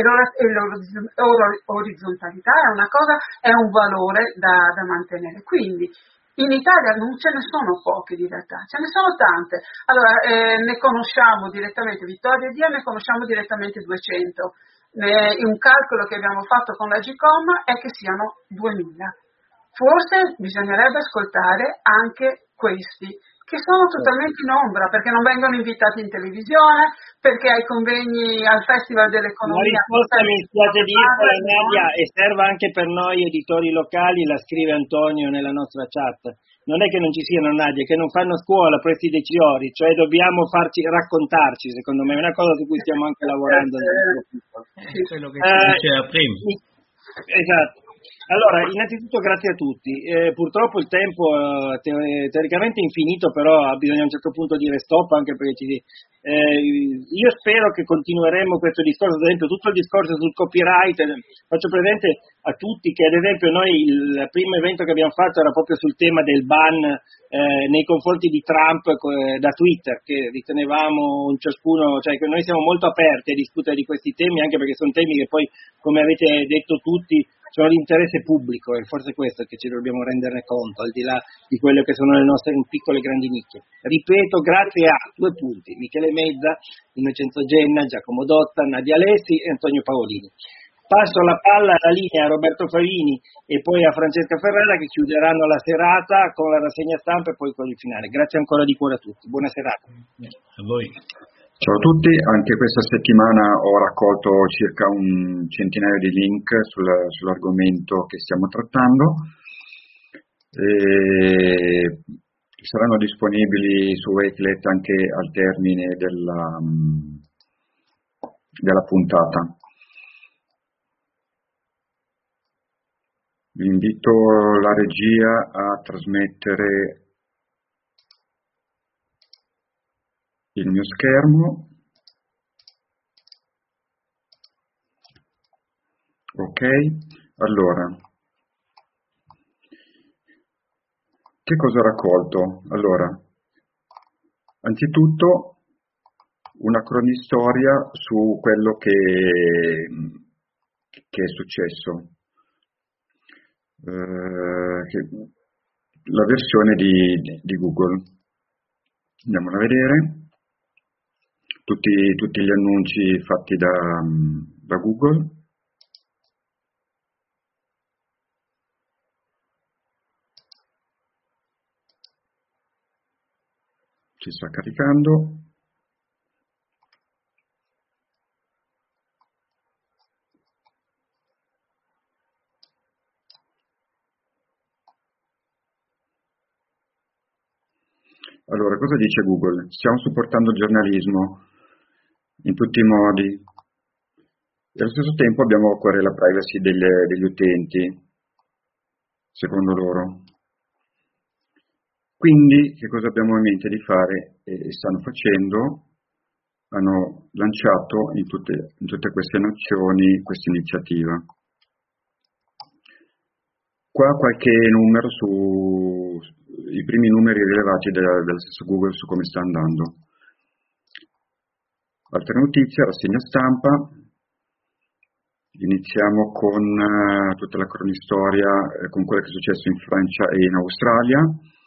l'orizzontalità è una cosa, è un valore da, da mantenere. Quindi in Italia non ce ne sono poche di realtà, ce ne sono tante. Allora eh, ne conosciamo direttamente, Vittoria e Dia ne conosciamo direttamente duecento. Eh, un calcolo che abbiamo fatto con la Gcom è che siano duemila. Forse bisognerebbe ascoltare anche questi, che sono totalmente in ombra, perché non vengono invitati in televisione, perché ai convegni, al Festival dell'Economia... La risposta mi spiace dirla, Nadia, e serve anche per noi editori locali, la scrive Antonio nella nostra chat. Non è che non ci siano, Nadia, che non fanno scuola questi decisori, cioè dobbiamo farci raccontarci, secondo me, è una cosa su cui stiamo anche lavorando. È quello che si eh, diceva prima. Esatto. Allora, innanzitutto grazie a tutti. Eh, purtroppo il tempo eh, te- teoricamente è infinito, però bisogna a un certo punto dire stop, anche perché ci, eh, io spero che continueremo questo discorso, ad esempio tutto il discorso sul copyright. Faccio presente a tutti che ad esempio noi il primo evento che abbiamo fatto era proprio sul tema del ban eh, nei confronti di Trump eh, da Twitter, che ritenevamo un ciascuno, cioè che noi siamo molto aperti a discutere di questi temi, anche perché sono temi che poi, come avete detto tutti, sono di interesse pubblico, e forse questo che ci dobbiamo renderne conto, al di là di quello che sono le nostre piccole e grandi nicchie. Ripeto, grazie a due punti, Michele Mezza, Innocenzo Genna, Giacomo Dotta, Nadia Alessi e Antonio Paolini. Passo la palla alla linea a Roberto Favini e poi a Francesca Ferrara, che chiuderanno la serata con la rassegna stampa e poi con il finale. Grazie ancora di cuore a tutti, buona serata. A voi. Ciao a tutti, anche questa settimana ho raccolto circa un centinaio di link sul, sull'argomento che stiamo trattando e saranno disponibili su Wakelet anche al termine della, della puntata. Vi invito la regia a trasmettere il mio schermo. Ok, allora, che cosa ho raccolto? Allora, anzitutto una cronistoria su quello che, che è successo. Eh, che, la versione di, di Google. Andiamola a vedere. Tutti, tutti gli annunci fatti da, da Google. Ci sta caricando. Allora, cosa dice Google? Stiamo supportando il giornalismo in tutti i modi e allo stesso tempo abbiamo a cuore la privacy delle, degli utenti, secondo loro. Quindi, che cosa abbiamo in mente di fare e stanno facendo? Hanno lanciato in tutte, in tutte queste nazioni questa iniziativa. Qua qualche numero su i primi numeri rilevati della, dello stesso Google su come sta andando. Altre notizie, rassegna stampa, Iniziamo con uh, tutta la cronistoria, eh, con quello che è successo in Francia e in Australia.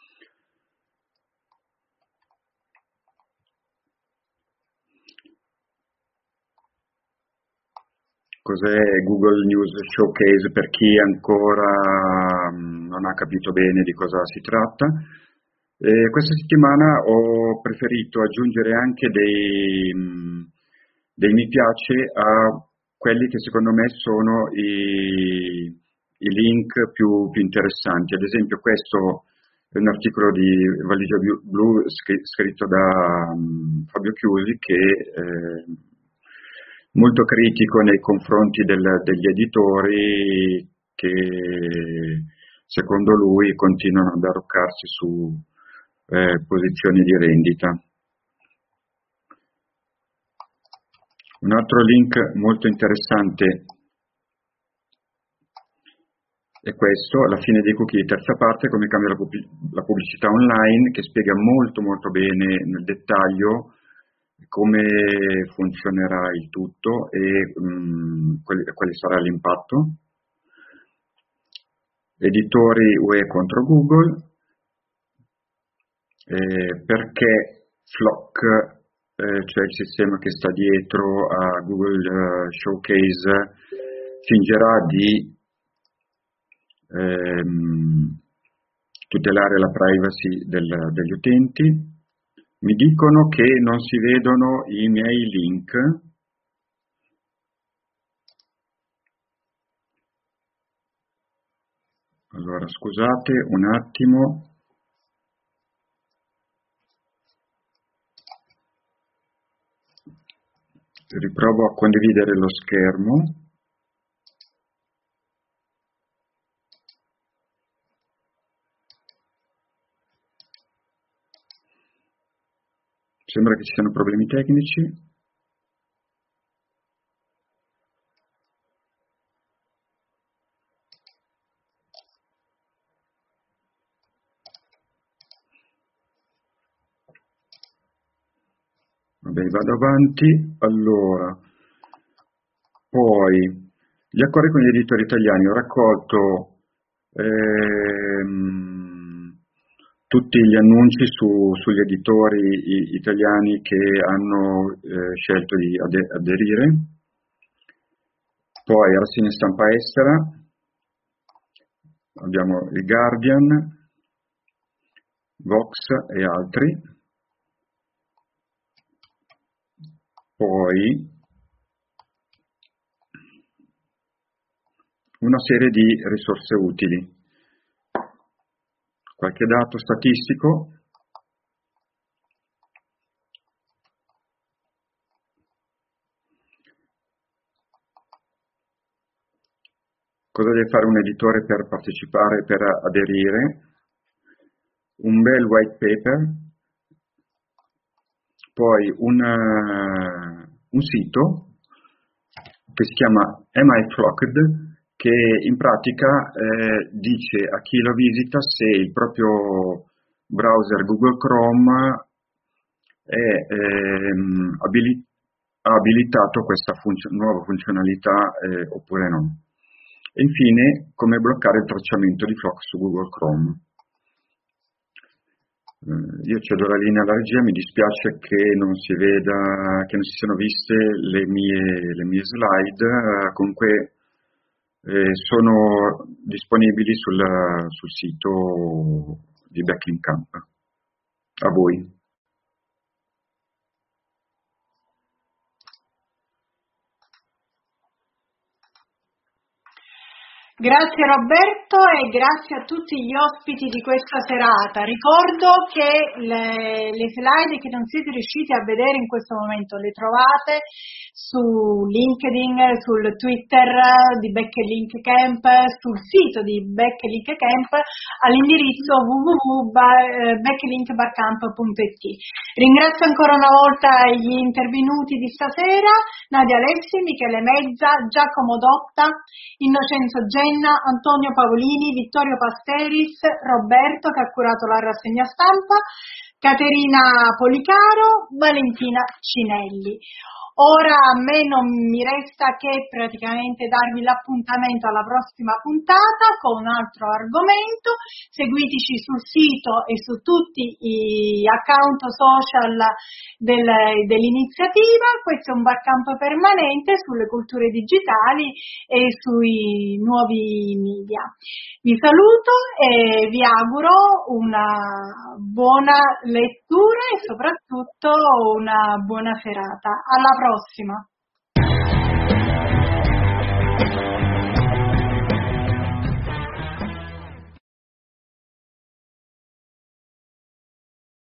Cos'è Google News Showcase per chi ancora um, non ha capito bene di cosa si tratta? E questa settimana ho preferito aggiungere anche dei, um, dei mi piace a quelli che secondo me sono i, i link più, più interessanti. Ad esempio questo è un articolo di Valigia Blu scritto da um, Fabio Chiusi che eh, molto critico nei confronti del, degli editori che secondo lui continuano ad arroccarsi su eh, posizioni di rendita. Un altro link molto interessante è questo, La fine dei cookie, terza parte, come cambia la, la pubblicità online, che spiega molto molto bene nel dettaglio come funzionerà il tutto e um, quali, quale sarà l'impatto. Editori U E contro Google, eh, perché Flock, eh, cioè il sistema che sta dietro a Google uh, Showcase, fingerà di ehm, tutelare la privacy del, degli utenti. Mi dicono che non si vedono i miei link. Allora, scusate un attimo. Riprovo a condividere lo schermo. Sembra che ci siano problemi tecnici. Vabbè, vado avanti. Allora, poi, gli accordi con gli editori italiani. Ho raccolto ehm, tutti gli annunci su, sugli editori italiani che hanno eh, scelto di ade- aderire, poi rassegna stampa estera, abbiamo il Guardian, Vox e altri, poi una serie di risorse utili. Qualche dato statistico. Cosa deve fare un editore per partecipare, per aderire? Un bel white paper, poi un, uh, un sito che si chiama Am I Flocked? Che in pratica eh, dice a chi lo visita se il proprio browser Google Chrome è ehm, abili- ha abilitato questa funzion- nuova funzionalità eh, oppure no. E infine, come bloccare il tracciamento di Flock su Google Chrome. Eh, io cedo la linea alla regia, mi dispiace che non si veda, che non si siano viste le mie, le mie slide, eh, comunque Eh, sono disponibili sul, sul sito di Backlink Camp. A voi. Grazie Roberto e grazie a tutti gli ospiti di questa serata. Ricordo che le, le slide che non siete riusciti a vedere in questo momento le trovate su LinkedIn, sul Twitter di Backlink Camp, sul sito di Backlink Camp all'indirizzo w w w punto backlink barcamp punto i t. Ringrazio ancora una volta gli intervenuti di stasera, Nadia Alessi, Michele Mezza, Giacomo Dotta, Innocenzo Genni, Antonio Paolini, Vittorio Pasteris, Roberto che ha curato la rassegna stampa, Caterina Policaro, Valentina Cinelli. Ora a me non mi resta che praticamente darvi l'appuntamento alla prossima puntata con un altro argomento. Seguiteci sul sito e su tutti i account social del, dell'iniziativa. Questo è un barcampo permanente sulle culture digitali e sui nuovi media. Vi saluto e vi auguro una buona lettura e soprattutto una buona serata. Alla prossima!